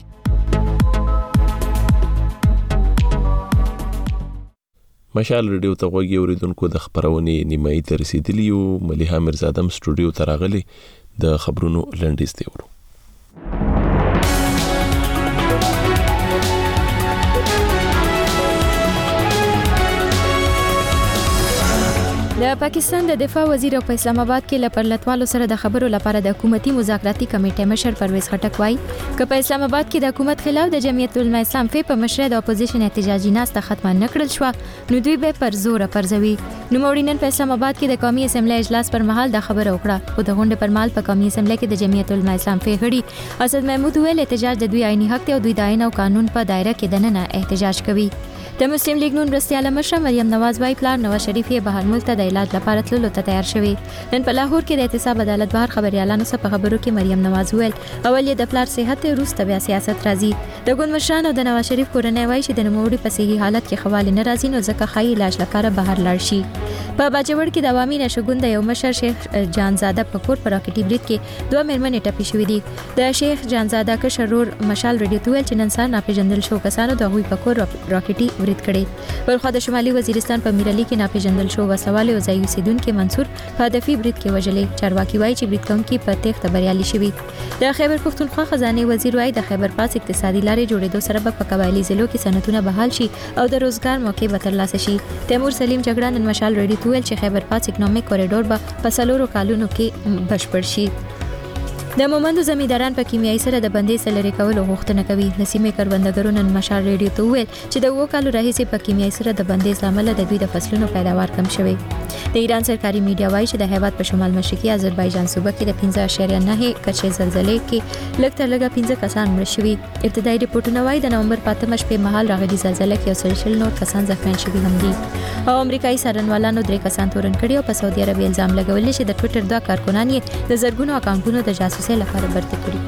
مشال ریډیو ته غوږی اوریدونکو د خبرونې نیمایي ته رسیدلی یو. ملیحه میرزاده سټوډیو ته راغلي د خبرونو لنډیز دی ورو. د پاکستان د دفاع وزیر په اسلام آباد کې لپرلتوالو سره د خبرو لپاره د حکومتي مذاکراتي کمیټې مشر پرویز خټک وایي چې په اسلام آباد کې د حکومت خلاف د جمعیت العلماء اسلام فی په مشرۍ د اپوزیشن احتجاجي ناسته ختمه نکړل شو، نو دوی به پر زور پرځوي. نو مورینن په اسلام آباد کې د قومي اسمبلی اجلاس پر مهال د خبرو وکړه، خو د غونډې پر مهال په قومي اسمبلی کې د جمعیت العلماء اسلام فی غړي اسد محمود ویل احتجاج د دوی عیني حق دی او دوی د آئین او قانون په دایره کې دننه احتجاج کوي. د مسلم لیگ نون مرستیال مشر مریم نواز وايي پلار نواز شریف یې بهر ملک ته د علاج لپاره تللو ته تیار شوی. نن په لاهور کې د احتساب عدالت بهر خبريالانو سره په خبرو کې مریم نواز ویل اول یې د پلار صحت وروسته بیا سیاست راځي. د ګوند مشران او د نواز شریف کورنۍ وايي چې د نوموړي په صحیح حالت کې خواله نه راځي، نو ځکه خای علاج لپاره بهر لاړ شي. په باجوړ کې د عوامي نشګوند یو مشر شیخ جانزاده په کور پر راکټي برید کې دوه مېرمنې ټپي شوې دي. د شیخ جانزاده کشرور مشال ریډیو ته ویل چې نن سهار ناپېژندل شو کسانو د هغوی په کور راکټي برید کړی. بلخو د شمالي وزیرستان په میرعلي کې ناپېژندل شو وسوال او ځای اوسیدونکو منصور په هدفي برید کې وژلې. چارواکي وایي چې برید کوونکي په تېښته بریالي شوي. د خیبر پښتونخوا خزانه وزیر وایي د خیبر پاس اقتصادي لارې جوړېدو سره په قبایلی ضلعو کې صنعتونه بحال شي او د روزګار موقع به ترلاسه شي. تیمور سلیم جګړه نن مشال ریډیو ته ویل چې خیبر پاس اکونومیک کوریډور به په 4 کالونو کې بشپړ شي. د مومندو زمینداران په کیمیاوي سره د بندیز لري کولو غوښتنه کوي. نسیمه کروندګرو نن مشال ریډیو ته ویل چې د 2 کالو راهیسې په کیمیاوي سره د بندیز لامل د دوی د فصلونو پیداوار کم شوی. د ایران سرکاري میډیا وایي چې د هیواد په شمال مشرقي آذربایجان صوبه کې د 15.9 کچې زلزلې کې لږ تر لږه 15 کسان مړ شوي. ابتدایي رپورټونه وایي د نومبر 15 شپې مهال راغلي زلزلې کې 100 نور کسان زخمیان شوي هم دي. او امریکایي څارنوالانو 3 کسان تورن کړي او په سعودي عربي الزام لګولې چې د ټوئیټر 2 کارکونان یې د زرګونو اکاونټونو د جاسوسۍ لپاره برته کړي.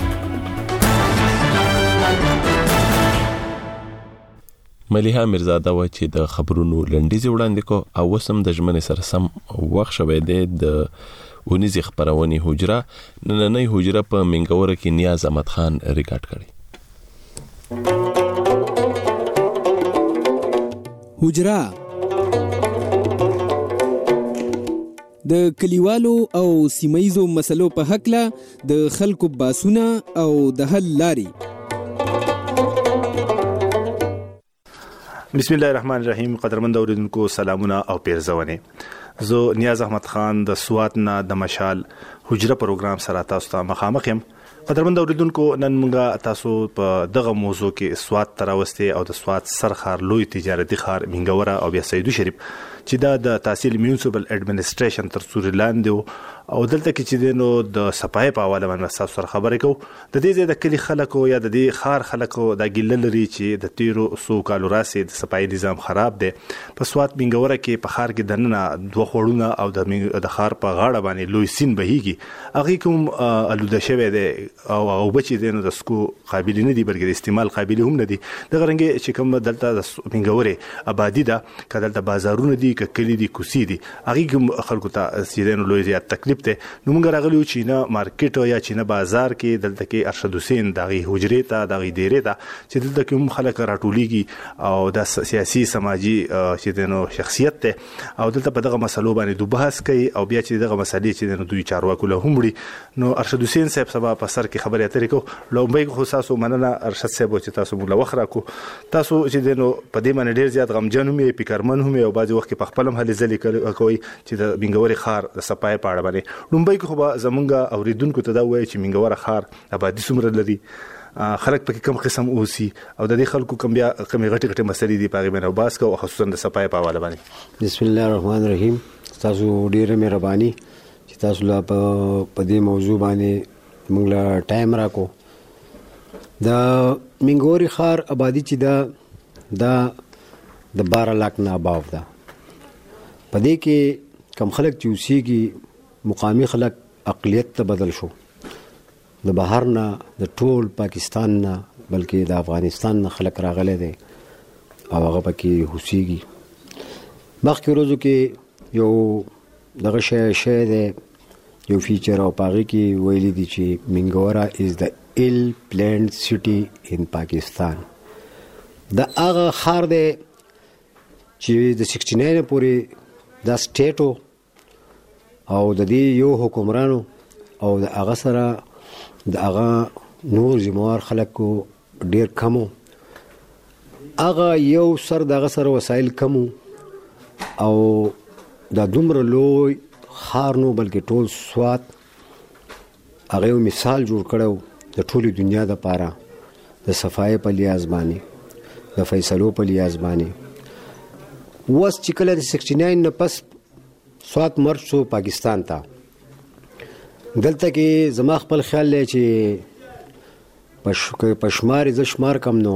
ملیحه میرزاده و چې د خبرونو لنډیز وړاندې کو او وسم د ژمنې سره سم وخت شوه د ونیزي خبرونه حجره نننۍ حجره په منګوره کې نیاز احمد خان ریکارډ کړي. حجره د کلیوالو او سیمایزو مسلو په حق له د خلکو باسونه او د حل لاري. بسم الله الرحمن الرحیم. قدرمن اوریدونکو سلامونه او پیرزونه. زه نیاز احمد خان د سوات نه د مشال حجره پروګرام سره تاسو ته مخامخ یم. قدرمن اوریدونکو نن موږ تاسو په دغه موضوع کې سوات تراوسته او د سوات سرخار لوی تجارتي خار منګوره او بیا سیدو شریف چې د تحصیل میونسپل اډمنسټریشن تر سوري لاندې او دلته کې چې دینو د صفای په حواله باندې تاسو سره خبرې کوو. د دې ځای د کلی خلکو یا د دې خار خلکو د ګیله لري چې د تیرو سو کالو راسي د صفای نظام خراب دی. په سوات منګوره کې په خار کې دننه دوه خړونه او د خار په غاړه باندې لوی سین بهيږي. هغه کوم الوده شوی دی او بچی دینو د سکو قابل نه دي بلکې استعمال قابل هم نه دي. د غرنګ چې کوم دلته د منګوره آبادی ده کله د بازارونو دي کلی دي کوسي دي هغه کوم خلکو ته سیدنو لوی زیات تکلیف ته. نو موږ راغلیو چې نه مارکیټ یا چې نه بازار کې دلته کې ارشد حسین دغه حجرې ته دغه ډیره ته چې دلته کوم خلک راټولېږي او د سیاسي سماجی چې دنو شخصیت ته او دلته په دغه مسلو باندې دوه بحث کوي او بیا چې دغه مسلې چې دنو دوی چارواکو له همړي. نو ارشد حسین صاحب سبا په سر کې خبرې اترې کو لومبای خو تاسو مننه ارشد صاحب چې تاسو موږ لوخرا کو تاسو چې دنو په دې باندې ډیر زیات غمجن هم فکرمن هم او بعض وخت په خپلم هلي ځلې کوي چې د منګوري خار د صفای پاړه باندې لومبای خو زمونږه اوریدونکو ته دا وایي چې منګوره خار آبادی څومره لري خلک پکې کم قسم اوسي او د دې خلکو کم بیا کم غټي مسلې دي پاغي باندې باس کو خصوصا د صفای په حواله باندې. بسم الله الرحمن الرحیم. تاسو ډیره مهرباني چې تاسو لا په دې موضوع باندې موږ لا ټایم راکو. د منګوري خار آبادی چې دا د 12 लाख نه اباو ده. پدې کې کم خلک چې اوسېږي مقامی خلک اقلیت ته بدل شو. د بهر نه د ټول پاکستان نه بلکې د افغانستان نه خلک راغلي دي او هغه پکې اوسېږي مخکې ورځو کې یو دغه شی دی یو فیچر او پاغي کې ویلي دي چې منګورا از د ایل پلانډ سټي ان پاکستان. دا هغه خار دی چې د 69 پورې دا سټیټو او د دې یو حکمرانو او د هغه سره د هغه نور زموار خلکو ډیر کمو، هغه یو سر دغه سره وسایل کمو او دا دومره لوی خار نو بلکې ټول سوات هغه یو مثال جوړ کړو د ټولې دنیا د پاره د صفای په لیاز باندې د فیصلو په لیاز باندې. وس چې کله د 69 نه پس سوات مرچ شو پاکستان ته، دلته کې زما خپل خیال لري چې پښمار ز شمار کم نو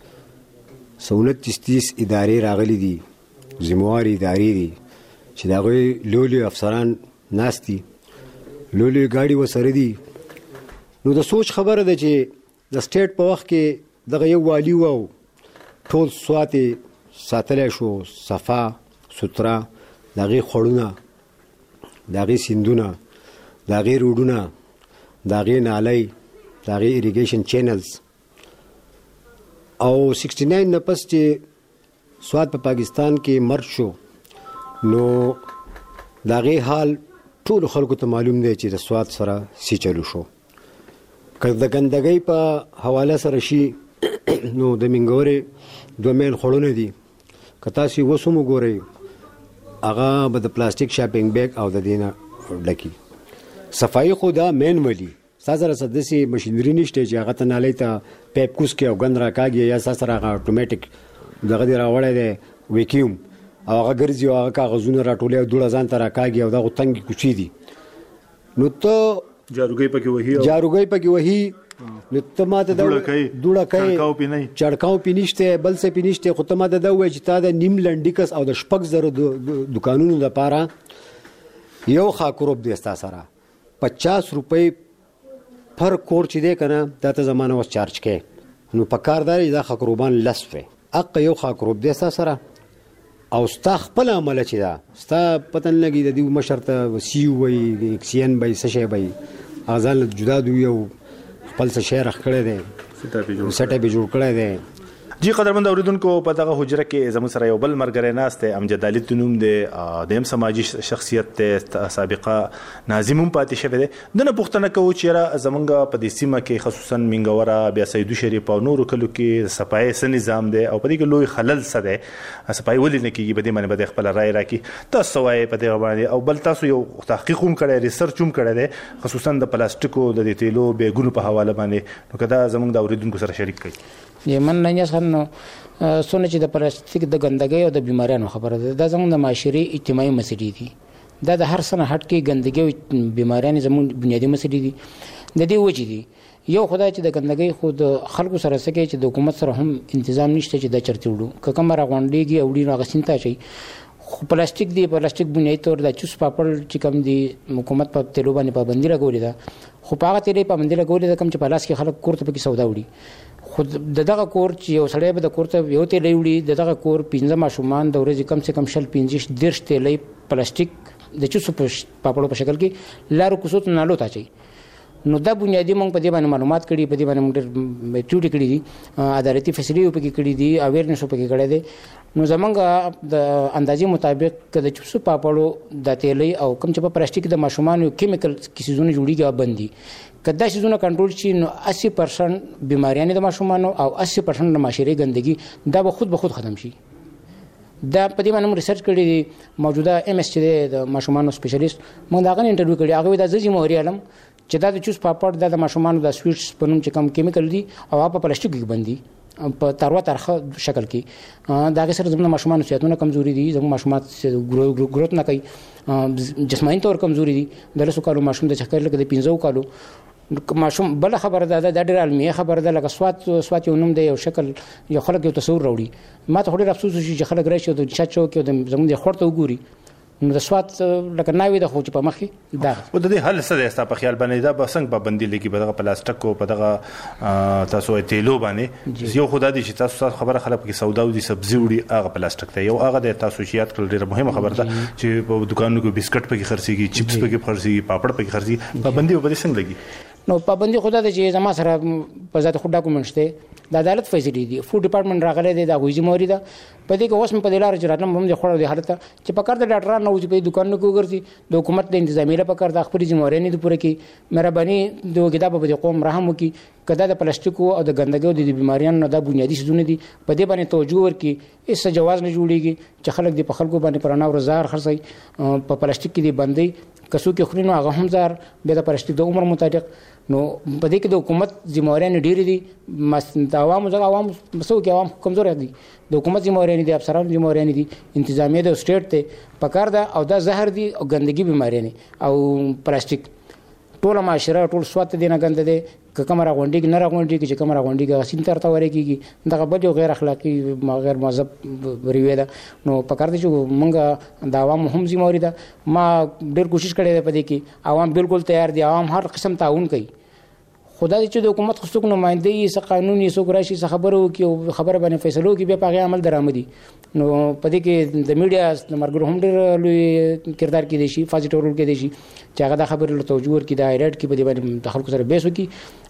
29 ادارې راغلي دي، ذمہوار ادارې دي چې دا غوي لولي افسران ناشتي لولي گاډي وسره دي. نو د سوچ خبره ده چې د سټیټ په وخت کې دغه یو والی وو ټول سوات ساتلې شو، صفا سترا دغه خړونه دغه سیندونه دغه روډونه دغه نالۍ دغه ایریګیشن چینلز. او 69 نه پس چې سوات په پاکستان کې مرچ شو نو دغه حال ټول خلکو ته معلوم دی چې د سوات سره سی چلو شو. که د ګندګۍ په حواله سره شي نو د منګورې 2 میل خړونه دي، که تاسو وسوم وګورئ هغه به د پلاستیک شاپینګ بیگ او د دینه ډکی. صفایي خو دا مینولی سازره سدسي ماشينري نشته چې هغه ته نالۍ ته پیپ کوس کې او ګند راکاږي یا سره هغه اتوماتیک دغه دی راوړی دی ویکیوم او هغه ګرځي او هغه کاغذونه راټولې او دوړه ځان ته راکاږي او دغه تنګي کوچی دي. نو ته جاروګي پکې وਹੀ نو ته ماته دا دوړه کوي چړکاو پینشته بل څه پینشته خو ته ماته دا وای چې تا د نیم لنډیکس او د شپږ زره دکانونو لپاره یو خاکروب دی سره 50 روپۍ پر کور چې دی کنه دا ته زمانه وس چارج کې. نو په کاردار دا خاکروبان لسفه اق یو خاکروب دی سره او ستا خپل عمل چې دا ستا پتن لګي د دې مشرته سی وای اکسین بای سشه بای ازل جدا دوی او خپل څه شهر خړې ده سټه به جوړ کړی دی. جی قدرمند اوریدونکو په دغه حجره کې زموږ سره یو بل مرګره ناشته امجد علي تنوم دی د سماجی شخصیت ته سابقه ناظم پاتې شوی دی. دنه پښتنه کوي چې زمونږ په دې سیمه کې خصوصا منګورا بیا سیدو شریف او نورو کلو کې صفای سن نظام دی او په دې کې لوی خلل څه دی صفای ولې نه کیږي په دې باندې به خپل رائے راکړي. تاسو وايي په دې باندې او بل تاسو یو تحقیق هم کړی ریسرچ هم کړی دی خصوصا د پلاستیکو د تیلو بیګونو په حواله باندې. نو کدا زمونږ د اوریدونکو سره شریک کړئ. یمن نه ځان سونه چې د پلاستیک د ګندګۍ او د بیماریانو خبره ده. دا زموږ د معاشري اجتماعي مسلې دي. دا د هر سنه هټ کې ګندګۍ او بیماریان زموږ بنیادی مسلې دي. د دې وجې دي یو خدای چې د ګندګۍ خود خلکو سره سکه چې د حکومت سره هم تنظیم نشته چې د چرته وړو کوم راغونډيږي او ډیر غسینتا شي. خو پلاستیک دی پلاستیک بنیادی تور د چوس پاپړ چې کوم دی حکومت په تیلو باندې پابندي لګولې ده. خو پاغه تیلې پابندي لګولې ده کوم چې پلاس کې خلک کوړه په کې سودا وړي. خود دغه کور چې یو سړی به د کور ته یو تیلې وړي دغه کور 15 ماشومان د ورځې کم سے کم شل 15 درش تیلې پلاستیک د چوس پاپړو په شکل کې لارو کوڅو ته نالو ته چي. نو دا بنیادی موږ په دې باندې معلومات کړي په دې باندې موږ ټوټي کړي دي عدالتي فیصلې په کې کړي دي اویرنس په کې کړي دي. نو زمونږ د اندازې مطابق د چوسو پاپړو د تیلې او کم چې په پلاستیک د ماشومان کیمیکل کیسونه جوړیږي بندي کدا شیزونه کنټرول شي نو 80% بیماریاں د ماشومان او 80% د معاشري ګندګي دا به خود ختم شي. دا په دې باندې ریسرچ کړی دی موجوده ام اس چې د ماشومان سپیشلیست موږ دا غن انټرویو کړی هغه د ځجی موري علم چې دا د چوس پاپړ د ماشومان د سویټس په نوم چې کم کیمیکل دي او په پلاستیک کې بندي په تاروا ترخه شکل کې دا سره زموږ ماشومان صحتونه کمزوري دي زموږ ماشومان ګروث نه کوي جسماني تور کمزوري دي د لسو کالو ماشوم د چکر لکه د 15 کالو ماشوم بل خبره ده د ډېر علمي خبره ده لکه سوات یو نوم دی یو شکل یو خلک یو تصور راوړي. ما ته ډېر افسوس شي چې خلک راشي د چاچو کې د زموږ د خورته وګوري نو د سواد لکه ناوي د خو چې په مخې دا او د دې حل څه دی تاسو په خیال باندې دا به څنګه پابندي لګي په دغه پلاستیک او په دغه تاسو تیلو باندې یو خدای دې چې تاسو خبره خلک کې سودا او دي سبزي وړي هغه پلاستیک ته یو هغه د تاسو شیات کول ډیره مهمه خبره ده چې په دکانونو کې بسکټ پکې خرڅيږي چپس پکې خرڅيږي پاپړ پکې خرڅيږي پابندي په دې څنګه لګي نو پابندي خدای دې چې زما سره په ذات خو ډاکومنټس ته د عدالت فیصله دي فود ډپارټمنټ راغلی دی دا غوږی موري ده په دې کې اوس په دلار چې راتلم هم د خوړو د حالت چې په کار د ډاکټر نه وځي په دکانونو کې وګرځي د حکومت د انتظامی لپاره کار د خپل ذمہواری نه پوره کی مهرباني د کتاب په قوم رحم وکي کدا د پلاستیک او د ګندګۍ د بیماریانو نه د بنیادی شذونه دي په دې باندې توجه ورکي اس جواز نه جوړيږي چې خلک د خلکو باندې پرانا ورزار خرڅي په پلاستیک کې دی بندي کسو کې خورینو هغه هم زار به د پلاستیک د عمر مطابق نو په دې کې د حکومت ذمہواران ډېری دي د عوامو ځکه عوام مسو کې عوام کمزور دي د حکومت ذمہواران دي افسرانو ذمہواران دي انتظامیه د سټیټ ته پکار ده او دا زهر دي او ګندګي بیماریان او پلاستیک ټول معاشره ټول سوات دي نه ګند دي کمره غونډي کې نه راغونډي کې چې کمره غونډي کې غسین ترته وري کېږي دغه بل یو غیر اخلاقی غیر مهذب ریوي ده نو پکار دي چې مونږه د عوام هم ذمہواری ده ما ډېر کوشش کړې ده په دې کې عوام بالکل تیار دي عوام هر قسم تعاون کوي خدای دې چې د حکومت خصوص نمائندګي څخه قانوني څوک راشي څه خبرو کې خبره باندې فیصلو کې به په عمل درآمدي نو په دې کې د میډیا د مرګرو هم ډېر لوی کردار کې دي شي فازیټ رول کې دي شي چې هغه د خبرو له توجه ورکړي د هایلایټ کې په دې باندې د خلکو سره بحث وکړي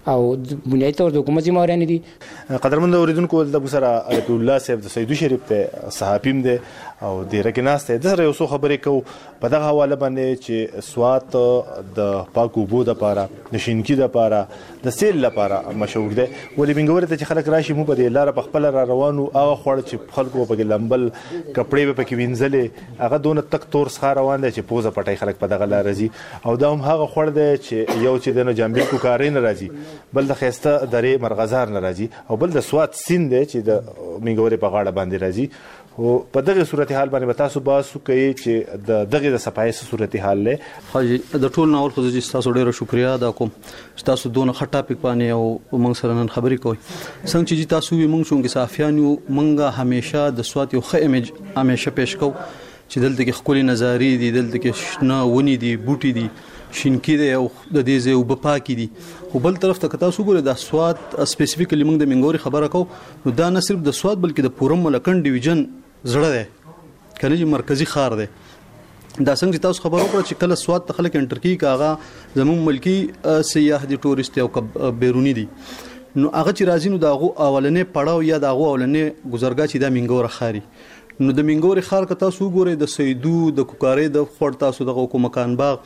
او بنیادی تور د حکومت ذمہواران دي قدرمن اوریدونکو د ابو سره رفیع الله صاحب د سیدو شریف ته صحافیم دي او د رکناسته د سره یو څو خبرې کو په دغه حواله باندې چې سوات د پاکو بو د پاره نشینکی د پاره د سیل لپاره مشهور دی ولې بنګور ته چې خلک راشي مو په دې لار په خپل را روانو هغه خړ چې خلکو په لمبل کپړې په کې وینځلې هغه دون تک تور ښه روان دي چې پوزه پټای خلک په دغه لار راځي او دا هم هغه خړ دی چې یو چې د جامبیل کو کارین راځي بل د خيسته درې مرغزار نه راځي او بل د سوات سین دی چې د بنګور په غاړه باندې راځي او په دغه صورتحال باندې تاسو باسو کوي چې د دغه د صفای صورتحال له حاجی د ټول ناول خو چې تاسو ډیره شکریا ادا کوم چې تاسو دونه خټه ټاپک باندې او موږ سره نن خبرې کوي څنګه چې تاسو وي موږ څنګه صحافیان یو موږ همیشه د سوات یو ښه ایمیج همیشه پېښ کوو چې دلته کې خولي نظاری دي دلته کې شنه ونی دي بوټي دي شینکی دی او د دې زو په پاکي دي خو بل طرف ته تاسو ګوره د سوات سپیسیفیکلی موږ د منګوري خبره کوو نو دا نه صرف د سوات بلکې د پورم ملکن ډیویژن زړه ده کله چې مرکزی ښار دی دا څنګه تاسو خبرو کړ چې کله سوات ته خلک انټر کی کاغه زموږ ملکی سیاح دي ټورست او بیرونی دي نو هغه چې راځي نو داغه اولنې پړاو یا داغه اولنې گزارګا چې د منګور خاري نو د منګور خار که تاسو ګورئ د سیدو د کوکارې د خور تاسو د کومکان باغ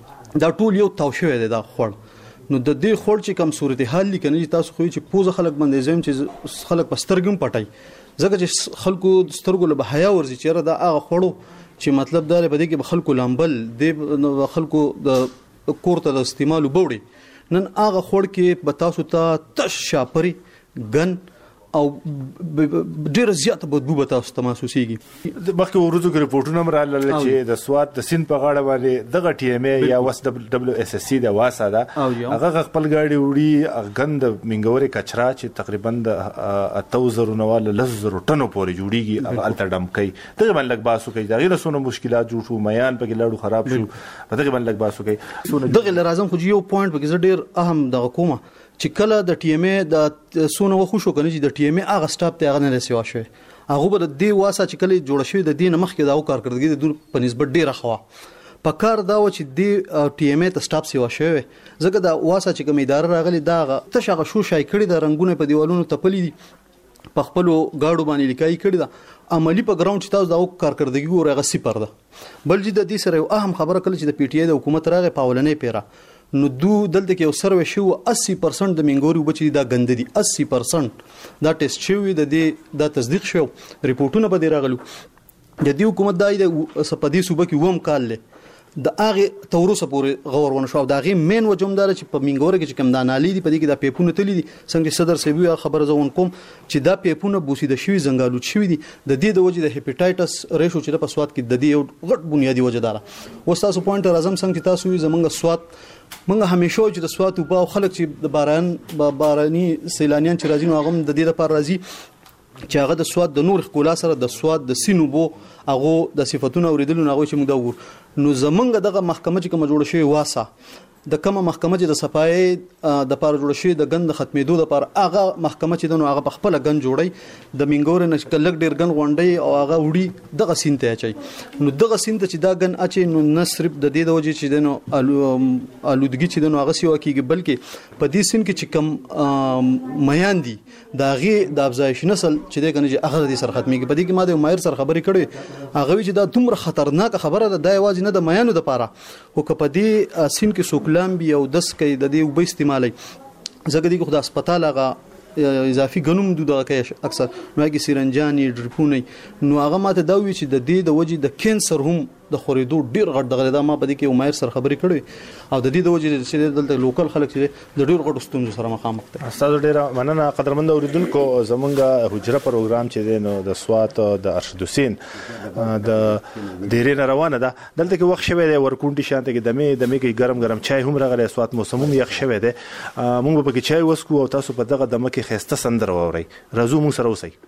دا ټول یو تاو شوی دی دا خور نو د دې خور چې کم صورتحال لیکنه تاسو خو چې پوزه خلک باندې زم چې خلک پسترګم پټای ځکه چې خلکو سترګو له حیا ورزي چې دا هغه خورو چې مطلب دا په دې کې خلکو لامبل د خلکو د کورته د استعمال وبوړي نن هغه خور کې به تاسو ته تش شاپري ګن او ډیره زیاته بدبو به تاسو ته محسوسيږي د مخکې ورځو کې رپورټونه مراله چې د سوات د سین په غاړه باندې دغه ټي ام ای یا وس دبليو اس اس سی د واسه ده هغه خپل گاډي وړي غند منګوري کچرا چې تقریبا د 8000 نواله 1000 ټنو پورې جوړیږي هغه الټډم کوي دغه باندې لګ باسو کوي دغه رسونه مشکلات جوړ شو میان په کې لاړو خراب شو دغه باندې لګ باسو کوي دغه لازم خو یو پوینټ په کې ډیر اهم دغه کومه چې کله د ټي ام ای د سونه وخو شو کنه چې د ټي ام ای هغه سټاپ ته هغه نه رسیوا شوی هغه به د دې واسه چې کله جوړ شوی د دین مخ کې دا کارکړدګي د دور په نسبت ډیره خوا په کار دا و چې د ټي ام ای ته سټاپ سیوا شوی ځکه دا واسه چې کوم اداره راغلی دا تشغه شو شای کړي د رنگونه په دیوالونو تپلې دي په خپل گاډو باندې لیکای کړي دا عملی په ګراوند چې تاسو دا کارکړدګي ګورغه صفر ده بل چې د دې سره یو اهم خبره کله چې د پی ټی ای د حکومت راغی پاولنې پیرا نو دو دلته کې یو سروې شو 80% د منګوري وبچې دا غند دي 80% دا ټیسټ شوی د دې دا تصدیق شو ریپورتونه به دی راغلو د دې حکومت دای د سپدي صوبه کې ووم کال له د هغه توروسه پورې غور ونه شو دا غي مین وجمدار چې په منګوري کې کم دانالي دي په دې کې د پیپونه تللی دي څنګه صدر سیبو خبر زون کوم چې دا پیپونه بوسي د شوی زنګالوت شوی دي د دې د وجې د هپیټایټس ریشو چې په سواد کې د دې یو غټ بنیادی وجه دار و تاسو پوینټ اعظم څنګه چې تاسو زمونږ سواد منګه همیشه چې د سواد او خلک چې د باراني سیلانیان چې راځي نو هغه د دې لپاره راځي چې هغه د سواد د نور ښکلا سره د سواد د سینو بو هغه د صفاتونو اوریدلو هغه چې موږ دا وګور نو زمونږ دغه محکمه چې کوم جوړ شوی واسه د کومه محکمه چې د صفای د پاره جوړ شوی د غند ختمېدو د پاره هغه محکمه چې دنو هغه په خپل غن جوړي د منګور نشکلک ډیر غن غونډي او هغه وړي دغه سینته اچي نو دغه سینته چې دا غن اچي نو نه صرف د دې د وجې چې دنو الودګي چې دنو هغه سیوا کیږي بلکې په دې سین کې چې کم میان دي دا غي د افزایش نسل چې د کنه هغه د سر ختميږي په دې کې ما د ماهر سره خبرې کړې هغه چې دا دومره خطرناک خبره ده د یوازې نه د میانو د پاره او که په دې سین کې سوکلام بي او دس کې د دې وب استعمالي زګ دي خو د هسپتال هغه اضافي غنوم د کې اکثر نو هغه سیرنجاني ډریپونه نو هغه ماته دا وی چې د دې د وجې د کینسر هم د خورېدو ډیر غټ دغه د ما په دې کې عمر سره خبرې کړې او د دې د وجې چې دلته لوکل خلک چې د ډیر غټ ستونزو سره مخامخ دي. استاد ډیر مننه قدرمند اوریدونکو زمونږ حجره پروګرام چې دی نو د سوات د ارشد حسین د ډیرې روانه ده دلته کې وخت شوی دی ورکونټي شانته کې دمه کې ګرم چای هم راغلی سوات موسم هم یخ شوی دی موږ په کې چای وسکو او تاسو په دغه دمه کې خسته سندر ووري راځو موږ سره اوسئ.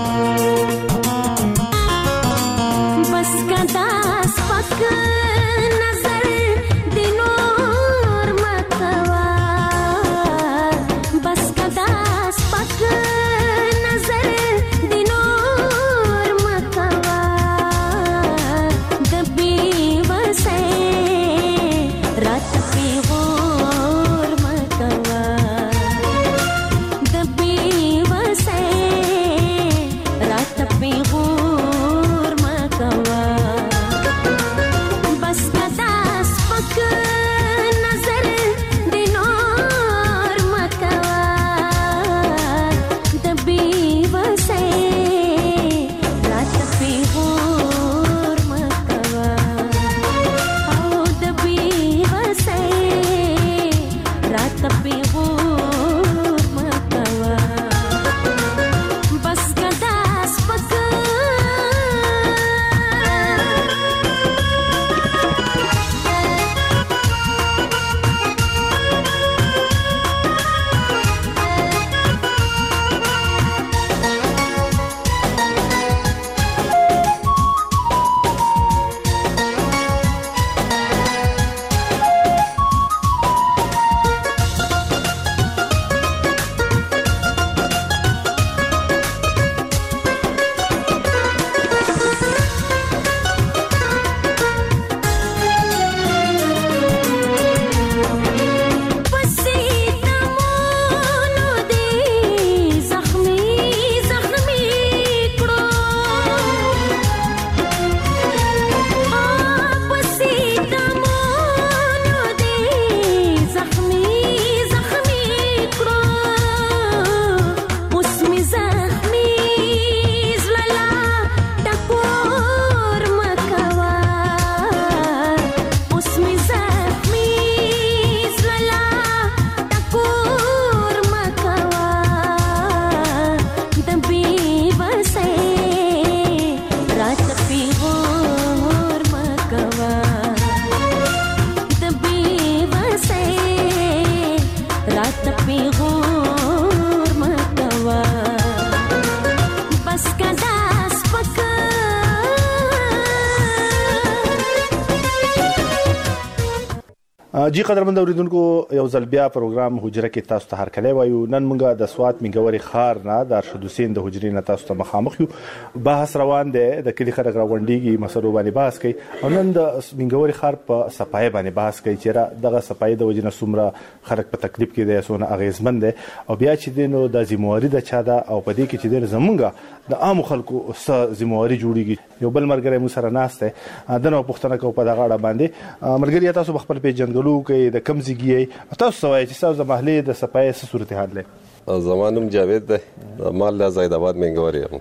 جی قدرمند اوریدونکو یو ځل بیا پروګرام حجره کې تاسو ته هرکلی وایو نن موږ د سوات منګوري خار نه د ارشد حسین د حجرې نه تاسو ته مخامخ یو بحث روان دی د کلی خلک راغونډيږي مسلو باندې بحث کوي او نن د منګوري خار په صفای باندې بحث کوي چې دغه صفای د وجنه سومره خلک په تکلیف کې دي سونه اغیزمن دي او بیا چې دینو د ذمہواری د چا ده او په دې کې چې د زمونږه د عام خلکو ذمہواری جوړیږي یو بل مرګره مو سره ناشته دنه پښتنه کو په دغه اړه باندې مرګري تاسو خپل پیجنګلو کې د کمزګي تاسو سوای چې تاسو د محلي د صفای صورتحال له زمانم جاوید ده مال له زید آباد منګوري هم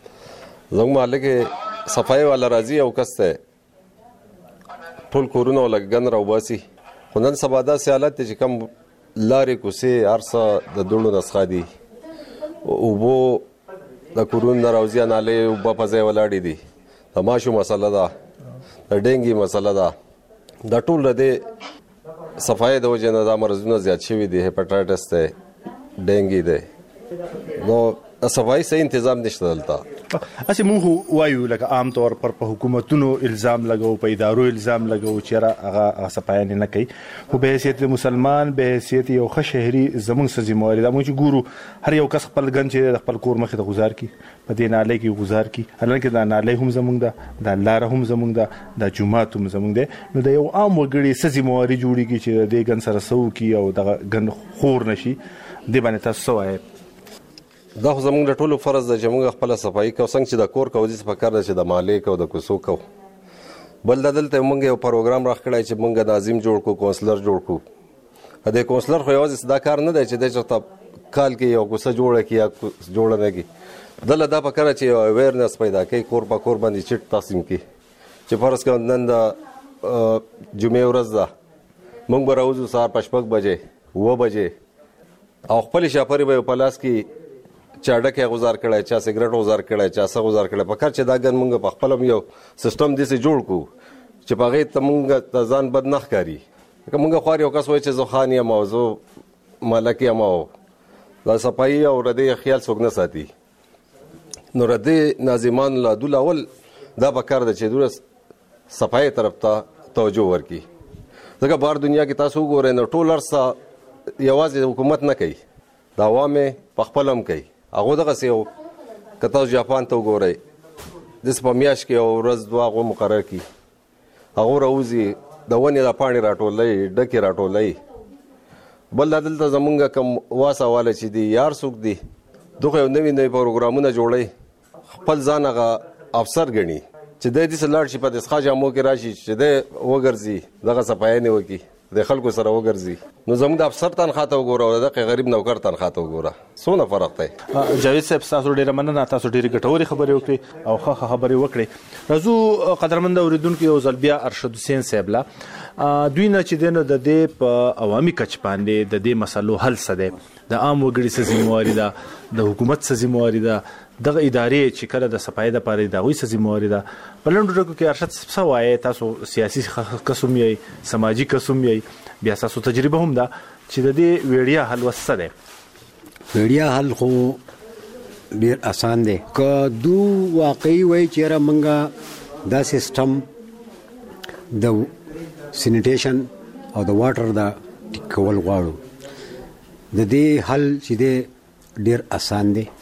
زموږ محله کې صفای والا راضي او کسته ټول کورونه لګن راوباسي خنن سبا دا سیالت چې کم لارې کوسه ارسه د دوړو نسخه دي او بو د کورون راوځي نه له په ځای ولاړې دي د ماشو مسله ده د ډنګي مسله ده د ټول د صفای د وجه نه د مرزونه زیات شوی دي هپاټایټس ته ډنګي ده نو صفایي صحیح تنظیم نشته دلته. اسی مونږ وایو لکه عام طور پر په حکومتونو الزام لګو، په ادارو الزام لګو چې هغه صفایي نه کوي، خو به حیثیت مسلمان، به حیثیت یو ښه شهري زموږ څه ذمہواري ده. موږ چې ګورو هر یو کس خپل ګن چې خپل کور مخې ته گزار کی، په دې نالۍ کې گزار کی، حالانکه دا نالۍ هم زموږ ده، دا لاره هم زموږ ده، دا جومات هم زموږ ده. نو د یو عام وګړي څه ذمہواري جوړیږي چې د ګن سره سو کی او د ګن خور نشي. دې باندې تاسو وایي دا خو زموږ د ټولو فرض ده چې موږ خپل صفایي کوو، څنګه چې د کور کوو دې په کار ده چې د مالې کوو، د کوڅو کوو. بل دلته موږ یو پروګرام راخکړی چې موږ ناظم جوړ کو، کونسلر جوړ کو. د کونسلر خو یوازې دا کار نه دی چې د چرته کال کې یو کوڅه جوړه کی یا جوړه نه کی، دله دا په کار چې یو اویرنس پیدا کوي، کور په کور باندې چټ تقسیم کی. چې فرض کړه نن د جمعې ورځ ده، موږ به راوځو سهار په 6 بجې 9 بجې او خپل شاپري به په لاس کې چا ډکه گزار کړای، چا سیګریټ گزار کړای، چا څه گزار کړای. په کار چې دا ګن موږ په خپل یو سیستم دې جوړ کو چې په غي ته موږ د ځان بد نه ښکاری. که موږ خو یو کس وای چې زه خان یم او زه مالک یم او دا صفایي او ردی خیال څوک نه ساتي. نو ردی ناظمان لا دول اول دا په کار ده چې دوی صفایي طرف ته توجه ورکړي. ځکه بهر دنیا کې تاسو وګورئ نو ټول ارڅه یوازې حکومت نه کوي، دا عوامه په خپل هم کوي. هغه دغه سیو کته جاپان ته وګورئ د سپمیاش کې او ورځ دوا غو مقرر کی، هغه راوځي د ونې د پاڼې راټولې ډکه راټولې. بل دلته زمونږ کم واساواله چې دی یار څوک دی دغه نوې نوې پروګرامونه جوړي، خپل ځان هغه افسر ګڼي چې د دې سلاړ شي په دسخه جامو کې راشي چې د وګرځي دغه صفایي نه وکي، د خلکو سره وګرځي. نو زموږ د افسر تنخواه ته وګوره او د غریب نوکر تنخواه ته وګوره، څونه فرق دی. جاوید صاحب تاسو ډیره مننه، تاسو ډیره ګټوري خبرې وکړې او ښه خبرې وکړې. راځو قدرمند اوریدونکو یو ځل بیا ارشد حسین صاحب لا دوی نه چې دنه د دې په عوامي کچ باندې د دې مسلو حل څه دی، د عام وګړي څه ذمہواري ده، د حکومت څه ذمہواري ده، دغه ادارې چې کله د صفایي د پاره د غوي څه ذمہواري ده. په لنډو ټکو کې ارشد څه وایي، تاسو سیاسي قسم یې، سماجی قسم یې، بیا تاسو تجربه هم ده چې د دې ویډیا حل وسه ده. ویډیا حل خو ډیر آسان دی که دو واقعي وای چې را منګه دا سیستم د سینیټیشن او د واټر دا ټیکول غواړو، د دې حل چې دی ډیر آسان دی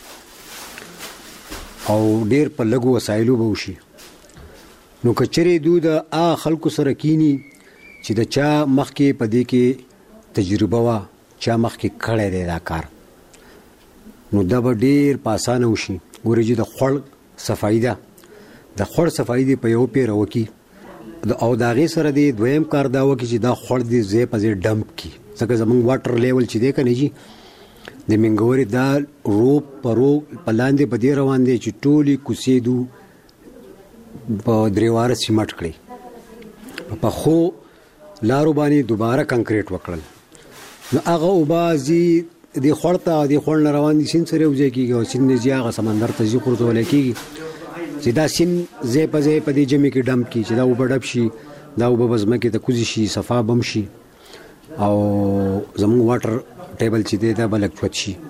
او ډیر په لګو وسایلو به وشي. نو کچره دو د خلکو سره کینی چې د چا مخکې په دې کې تجربه وا، چا مخکې کړی دی دا کار، نو دا به ډیر په اسانه وشي. ګورې چې د خړ صفایي ده، د خړ صفایي دی په یو پیر وکی او د هغې سره دی دویم کار دا وکړي چې دا خړ دی ځای په ځای ډمپ کړي. ځکه زموږ واټر لیول چې دی که نه جي د منګورې دا روب په روب په لاندې په دې روان دی چې ټولې کوڅې دو په درېواره سیمټ کړي، په خو لارو باندې دوباره کنکریټ وکړل. نو هغه اوبه ځي د خړ ته، د خړ نه روان دي سیند سره یوځای کېږي او سیند نه ځي هغه سمندر ته ځي غورځولی کېږي چې دا سیند ځای په ځای په دې جمع کې ډمپ کړي چې دا اوبه ډپ شي، دا اوبه به ځمکې ته کوزي شي، صفا بم شي او زموږ واټر ټیبل چې دی دا به لږ چوت شي.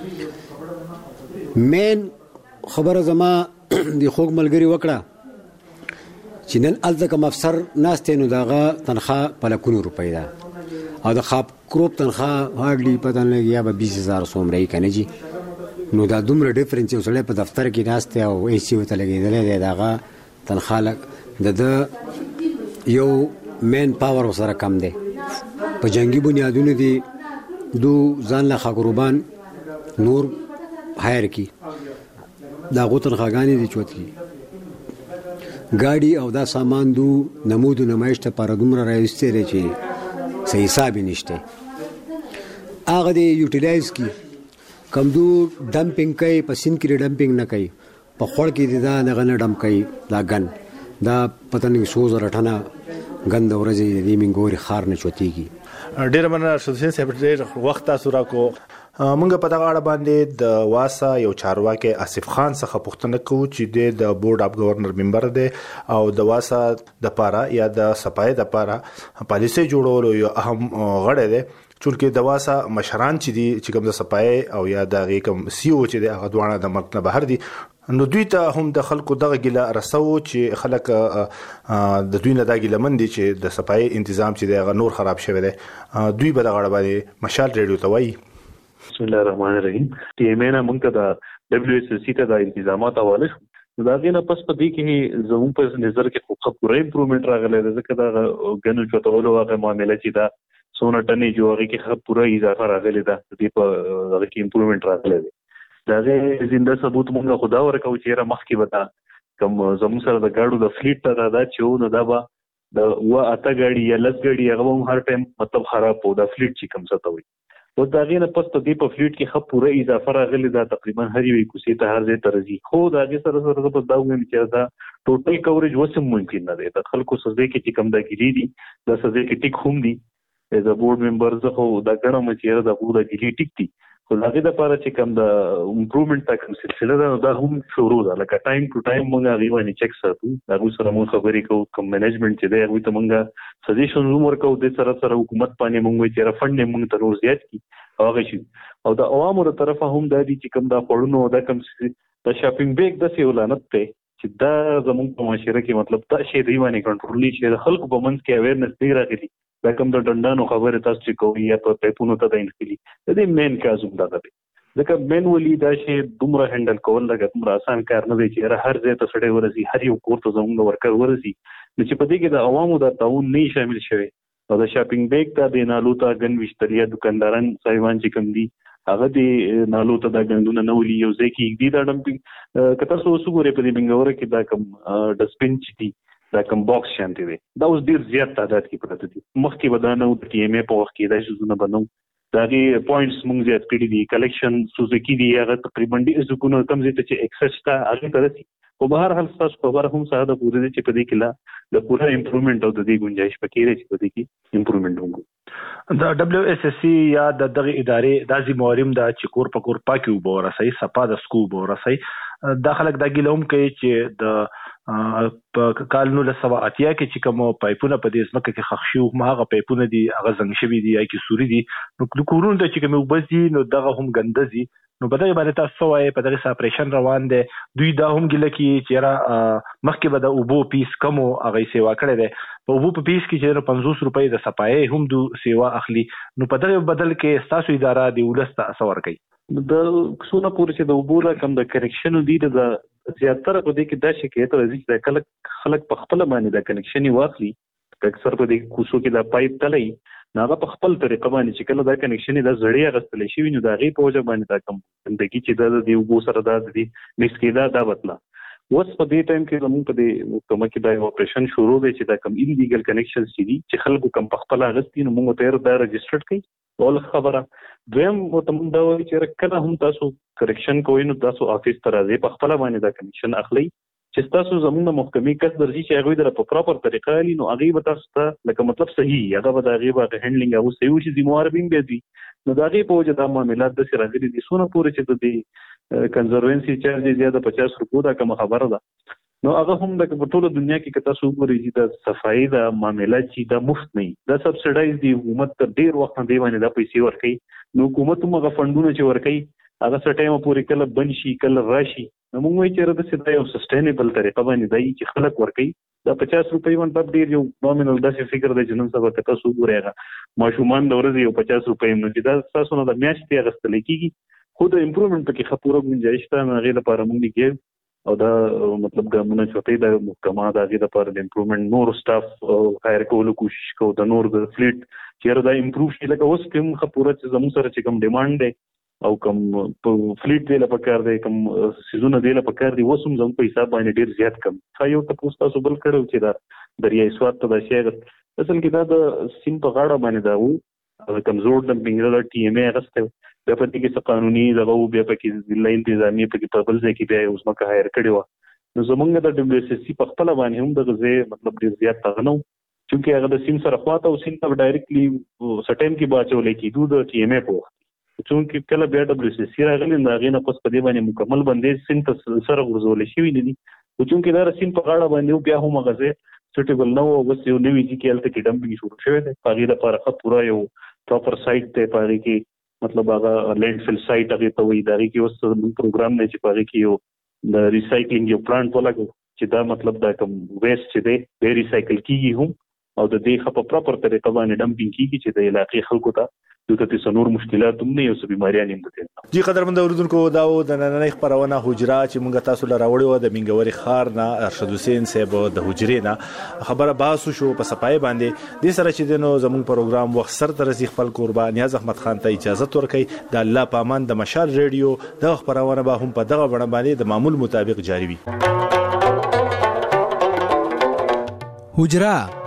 مین خبره زما د خوږ ملګري وکړه چې نن هلته کوم افسر ناست دی نو د هغه تنخواه په لکونو روپۍ ده او د خواب کروپ تنخواه هارډلي پته نه لګي یا به 20,000 څومره یې که نه جي. نو دا دومره ډفرنس یو سړی په دفتر کې ناست دی او اے سی ورته لګېدلی دی، د هغه تنخواه د ده یو مین پاور ورسره کم دی. په جنګي بنیادونو دی دو ځان له خاکروبان نور هایر کی، دا غو تنخواګانې دي چوت کی ګاډي او دا سامان دو نمود نمایش ته پر دومره راوستي لري چې صحیح حساب نشته. هغه دی یوټیلایز کی کم دو ډمپینګ کوي، په سین کې ډمپینګ نه کوي، په خړ کې دا نه غنه ډم کوي. دا ګن دا پته نه 100 ټنه ګند ورځي د منګوري خار نه چوتيږي. ډیر مننه شوسین صاحب، ډیر وخت تاسو راکو. مونږ په دغه اړه باندې د واسا یو چارواکي آصف خان څخه پوښتنه کوو چې د بورډ اف گورنر ممبر دی او د واسا د پاره یا د صفای د پاره پالیسي جوړولو یو اهم غړی دی چونکه دواسه مشران چې دي چې کوم د صفای او یا د کوم سی او چې د هغه دوانه د ملک نه بهر دي نو دوی ته هم د خلکو دغه ګله رسو چې خلک د دوی نه د ګله مندي چې د صفای تنظیم چې د نور خراب شوی دی دوی به د غړ باندې مشال ریډیو ته وایي. بسم الله الرحمن الرحیم. ټي ام نه مونږ ته د دبليو اس سی ته د تنظیمات حواله شو دا غینه پس په دې کې زموږ په نظر کې خو پوره امپروومنت راغلی دی ځکه دا غنو چتولو هغه معاملې چې دا سونه ټنې جوړه کې پوره اضافه راغلی ده دې په هغه کې امپروومنت راغلی دی. دا غي زنده ثبوت مونږه خدا ورکو چې را مخکې وتا کوم زموږ سره د گاډو د فلیټ ته دا چې نو دا به د اته گاډي یا لس گاډي هغه هم هر ټایم مطلب خراب وو دا فلیټ چې کوم څه ته وي او دا غي نه پس ته دی په فلیټ کې خپ پوره اضافه راغلی دا تقریبا هر یو کوسي ته هر ځای ترځي خو دا غي سره په دا ویم چې دا ټوټل کوریج وسم ممکن نه دی د خلکو سزا کې چې کم دا ګری دي د سزا کې ټیک هم دي از بورډ ممبرز خو دا ګڼم چې دا پوره ګری ټیک دي خو هغه د لپاره چې کوم د امپروومنت تا کوم سلسله دا هم شروع ده لکه ټایم ټو ټایم موږ هغه باندې چک ساتو هغه سره موږ خبرې کوو کوم منیجمنت چې دی هغه ته موږ سجیشن ورکو د سره حکومت باندې موږ چې رفند موږ ته روز زیات کی هغه شي او د عوامو تر طرفه هم د دې چې کوم دا پړونو دا کوم د شاپینګ بیگ د سیولانت ته چې دا زموږ په معاشره کې مطلب دا شی دی باندې کنټرول نشي د خلکو په منځ کې اویرنس دی راغلی دا کوم د ډنډانو خبره تاسو چې کوی یا په پیپونو ته د انفلی د دې مین کاز هم دا دی ځکه مینولي دا شی دومره هندل کول لګا دومره آسان کار نه دی چې هر ځای ته سړی ورسي هر یو کور ته زموږ ورکر ورسي نو چې په دې کې د عوامو د تعاون نه شامل شوی او د شاپینګ بیگ ته د نالو ته غن وشتریا دکانداران صاحبان چې کوم دي هغه د نالو ته د غندونه نه ولي یو ځای کې دی دا ډمپینګ کته سو وګورئ په دې بنګوره کې دا کوم ډسپین چې دي دا کوم باکس شانتي دی دا اوس ډیر زیات تعداد کې پراته دي مخکې ودانو د ټي ام ای په وخت کې دا شزونه بنو دا دی پوینټس مونږ زیات کړی دي کلیکشن سوزکی دی هغه تقریبا ډیر زګونو کم زیات چې ایکسس تا هغه ترسي په بهر حال تاسو خبر هم ساده پوره دي چې په دې کې لا د پوره امپروومنت او د دې گنجائش پکې لري چې په دې کې امپروومنت وګورو د دبليو اس اس سی یا د دغه ادارې د ذمہواریم د چکور پکور پاکي وبورسي صفا د سکو وبورسي داخلك د ګلوم کوي چې د په کالونو له سوا اتیا کې چې کوم پایپونه په دې ځمکه کې خښ شو ما هغه پایپونه دي هغه زنګ شوی دي یا کې سوري دي نو کورونه د چې کوم وبزي نو دغه هم ګندزي نو په دغه باندې تاسو وايي په دغه اپریشن روان دي دوی دا هم ګل کې چې را مخکې به د اوبو پیس کمو هغه سیوا کړی دی په اوبو په پیس کې چې 50 روپۍ د صفای هم دو سیوا اخلي نو په دغه بدل کې تاسو اداره دی ولسته اثر کوي د څونه پورې چې د اوبو را کم د کریکشن دي د زیاتره په دې کې دا شکایت راځي چې کله خلک په خپل باندې د کنیکشن واخلي اکثر په دې کوڅو کې د پایپ تلای نه په خپل طریقه باندې چې کله دا کنیکشن د زړی غستل شي نو دا غي په وجه باندې دا کم زندگی چې د اوبو سره د دې مکس کېدا دا بدلا اوس په دې ټایم کې زموږ په دې کومه کې دا اپریشن شروع دی چې دا کم انلیګل کنیکشنز دي چې خلکو کم په خپل غستې نو موږ ته دا رجسټرډ کړي ول خبره دویم متمن دا وایي چې کله هم تاسو کریکشن کوئ نو تاسو افیس ته راځي په خپل باندې دا کنیکشن اخلي چې تاسو زموږ محکمې کس درځي چې هغه د پراپر طریقه لري نو هغه به تاسو ته لکه مطلب صحیح هغه به هغه به هندلینګ او صحیح شي ذمہوار بیم به دي نو دا غي په وجه د معاملات د سره غلي دي سونه پورې چې د کنزروینسي چارج زیاده 50 روپو دا کوم خبره ده نو هغه هم د ټوله دنیا کې کته سو ګوري چې د صفائی د معاملات چې د مفت نه د سبسایډایز دی حکومت ته ډیر وخت دی باندې د پیسې ورکړي نو حکومت هم غو فندونه چې ورکړي هغه سټایم پورې کله بنشي کله راشي نو موږ وایو چې د سیده یو سسټینبل طریقه باندې دی چې خلک ورکړي د 50 روپۍ باندې ډیر یو نومینل داسې فکر دی چې نن سبا کته سو ګوري هغه ماشومان د ورځې یو 50 روپۍ نو چې دا تاسو نه د میاشتې غستل کیږي خو د امپروومنت کې خپوره گنجائش ته نه غیر لپاره موږ کې او دا مطلب د منځوتې د محکمه د غیر لپاره د امپروومنت نور سټاف هایر کولو کوشش کوو د نور د فلیټ چې دا امپروو شي لکه اوس کوم خپوره چې زموږ سره چې کوم ډیماند دی او کوم فلیټ دی لپاره کار دی کوم سيزونه دی لپاره کار دی وسوم زموږ په حساب باندې ډیر زیات کم خایو ته تاسو بل کړو چې دا دریای سواد ته د شهر اصل کې دا د سیم په غاړه باندې دا وو کمزور د بنګل ټي ام ای غسته د پدې کې قانوني دغه بیا پکې ضلع انتظامی پکې په بل ځای کې بیا اوس مکه هایر کړي و نو زمونږ د دبليو اس اس سی په خپل باندې هم د غزه مطلب ډیر زیات تغنو چې هغه د سیم سره خواته او سیم ته ډایرکټلی سټیم کې باچولې کې د ټي ام ای په چې کله بیا دبليو اس اس سی راغلی دا غینه پس په دې باندې مکمل باندې سیم ته سره ورزول شي ویني چې دا سیم په غاړه باندې بیا هم غزه سټیبل نو اوس یو نوې چې کېلته کې ډمپینګ شروع شوه د پاګې لپاره پورا یو پراپر سایت ته پاره کې مطلب هغه لینډ فل سایت هغه ته وي دا کې اوس پروګرام نه چې پاره کې یو د ریسایکلینګ یو پلانټ ولګو چې دا مطلب دا کوم ویسټ چې دی د ریسایکل کیږي هم او د دې خپل پراپر طریقه باندې ډمپینګ کیږي چې د علاقې خلکو ته د تاسو مشکلات هم نه یو څه بیماریاں هم دي. جی قدرمند اوریدونکو دا د نننۍ خبرونه حجره چې موږ تاسو لپاره وړو د منګوري خار نه ارشد حسین صاحب د حجرې نه خبره باسو شو په صفای باندې د سره چې دنو زموږ پروګرام وخت سر تر زی خپل قربان نیاز احمد خان ته اجازه ورکړي د الله پامان د مشال ریډیو د خبرونه به هم په دغه بڼه باندې د معمول مطابق جاری وي. حجره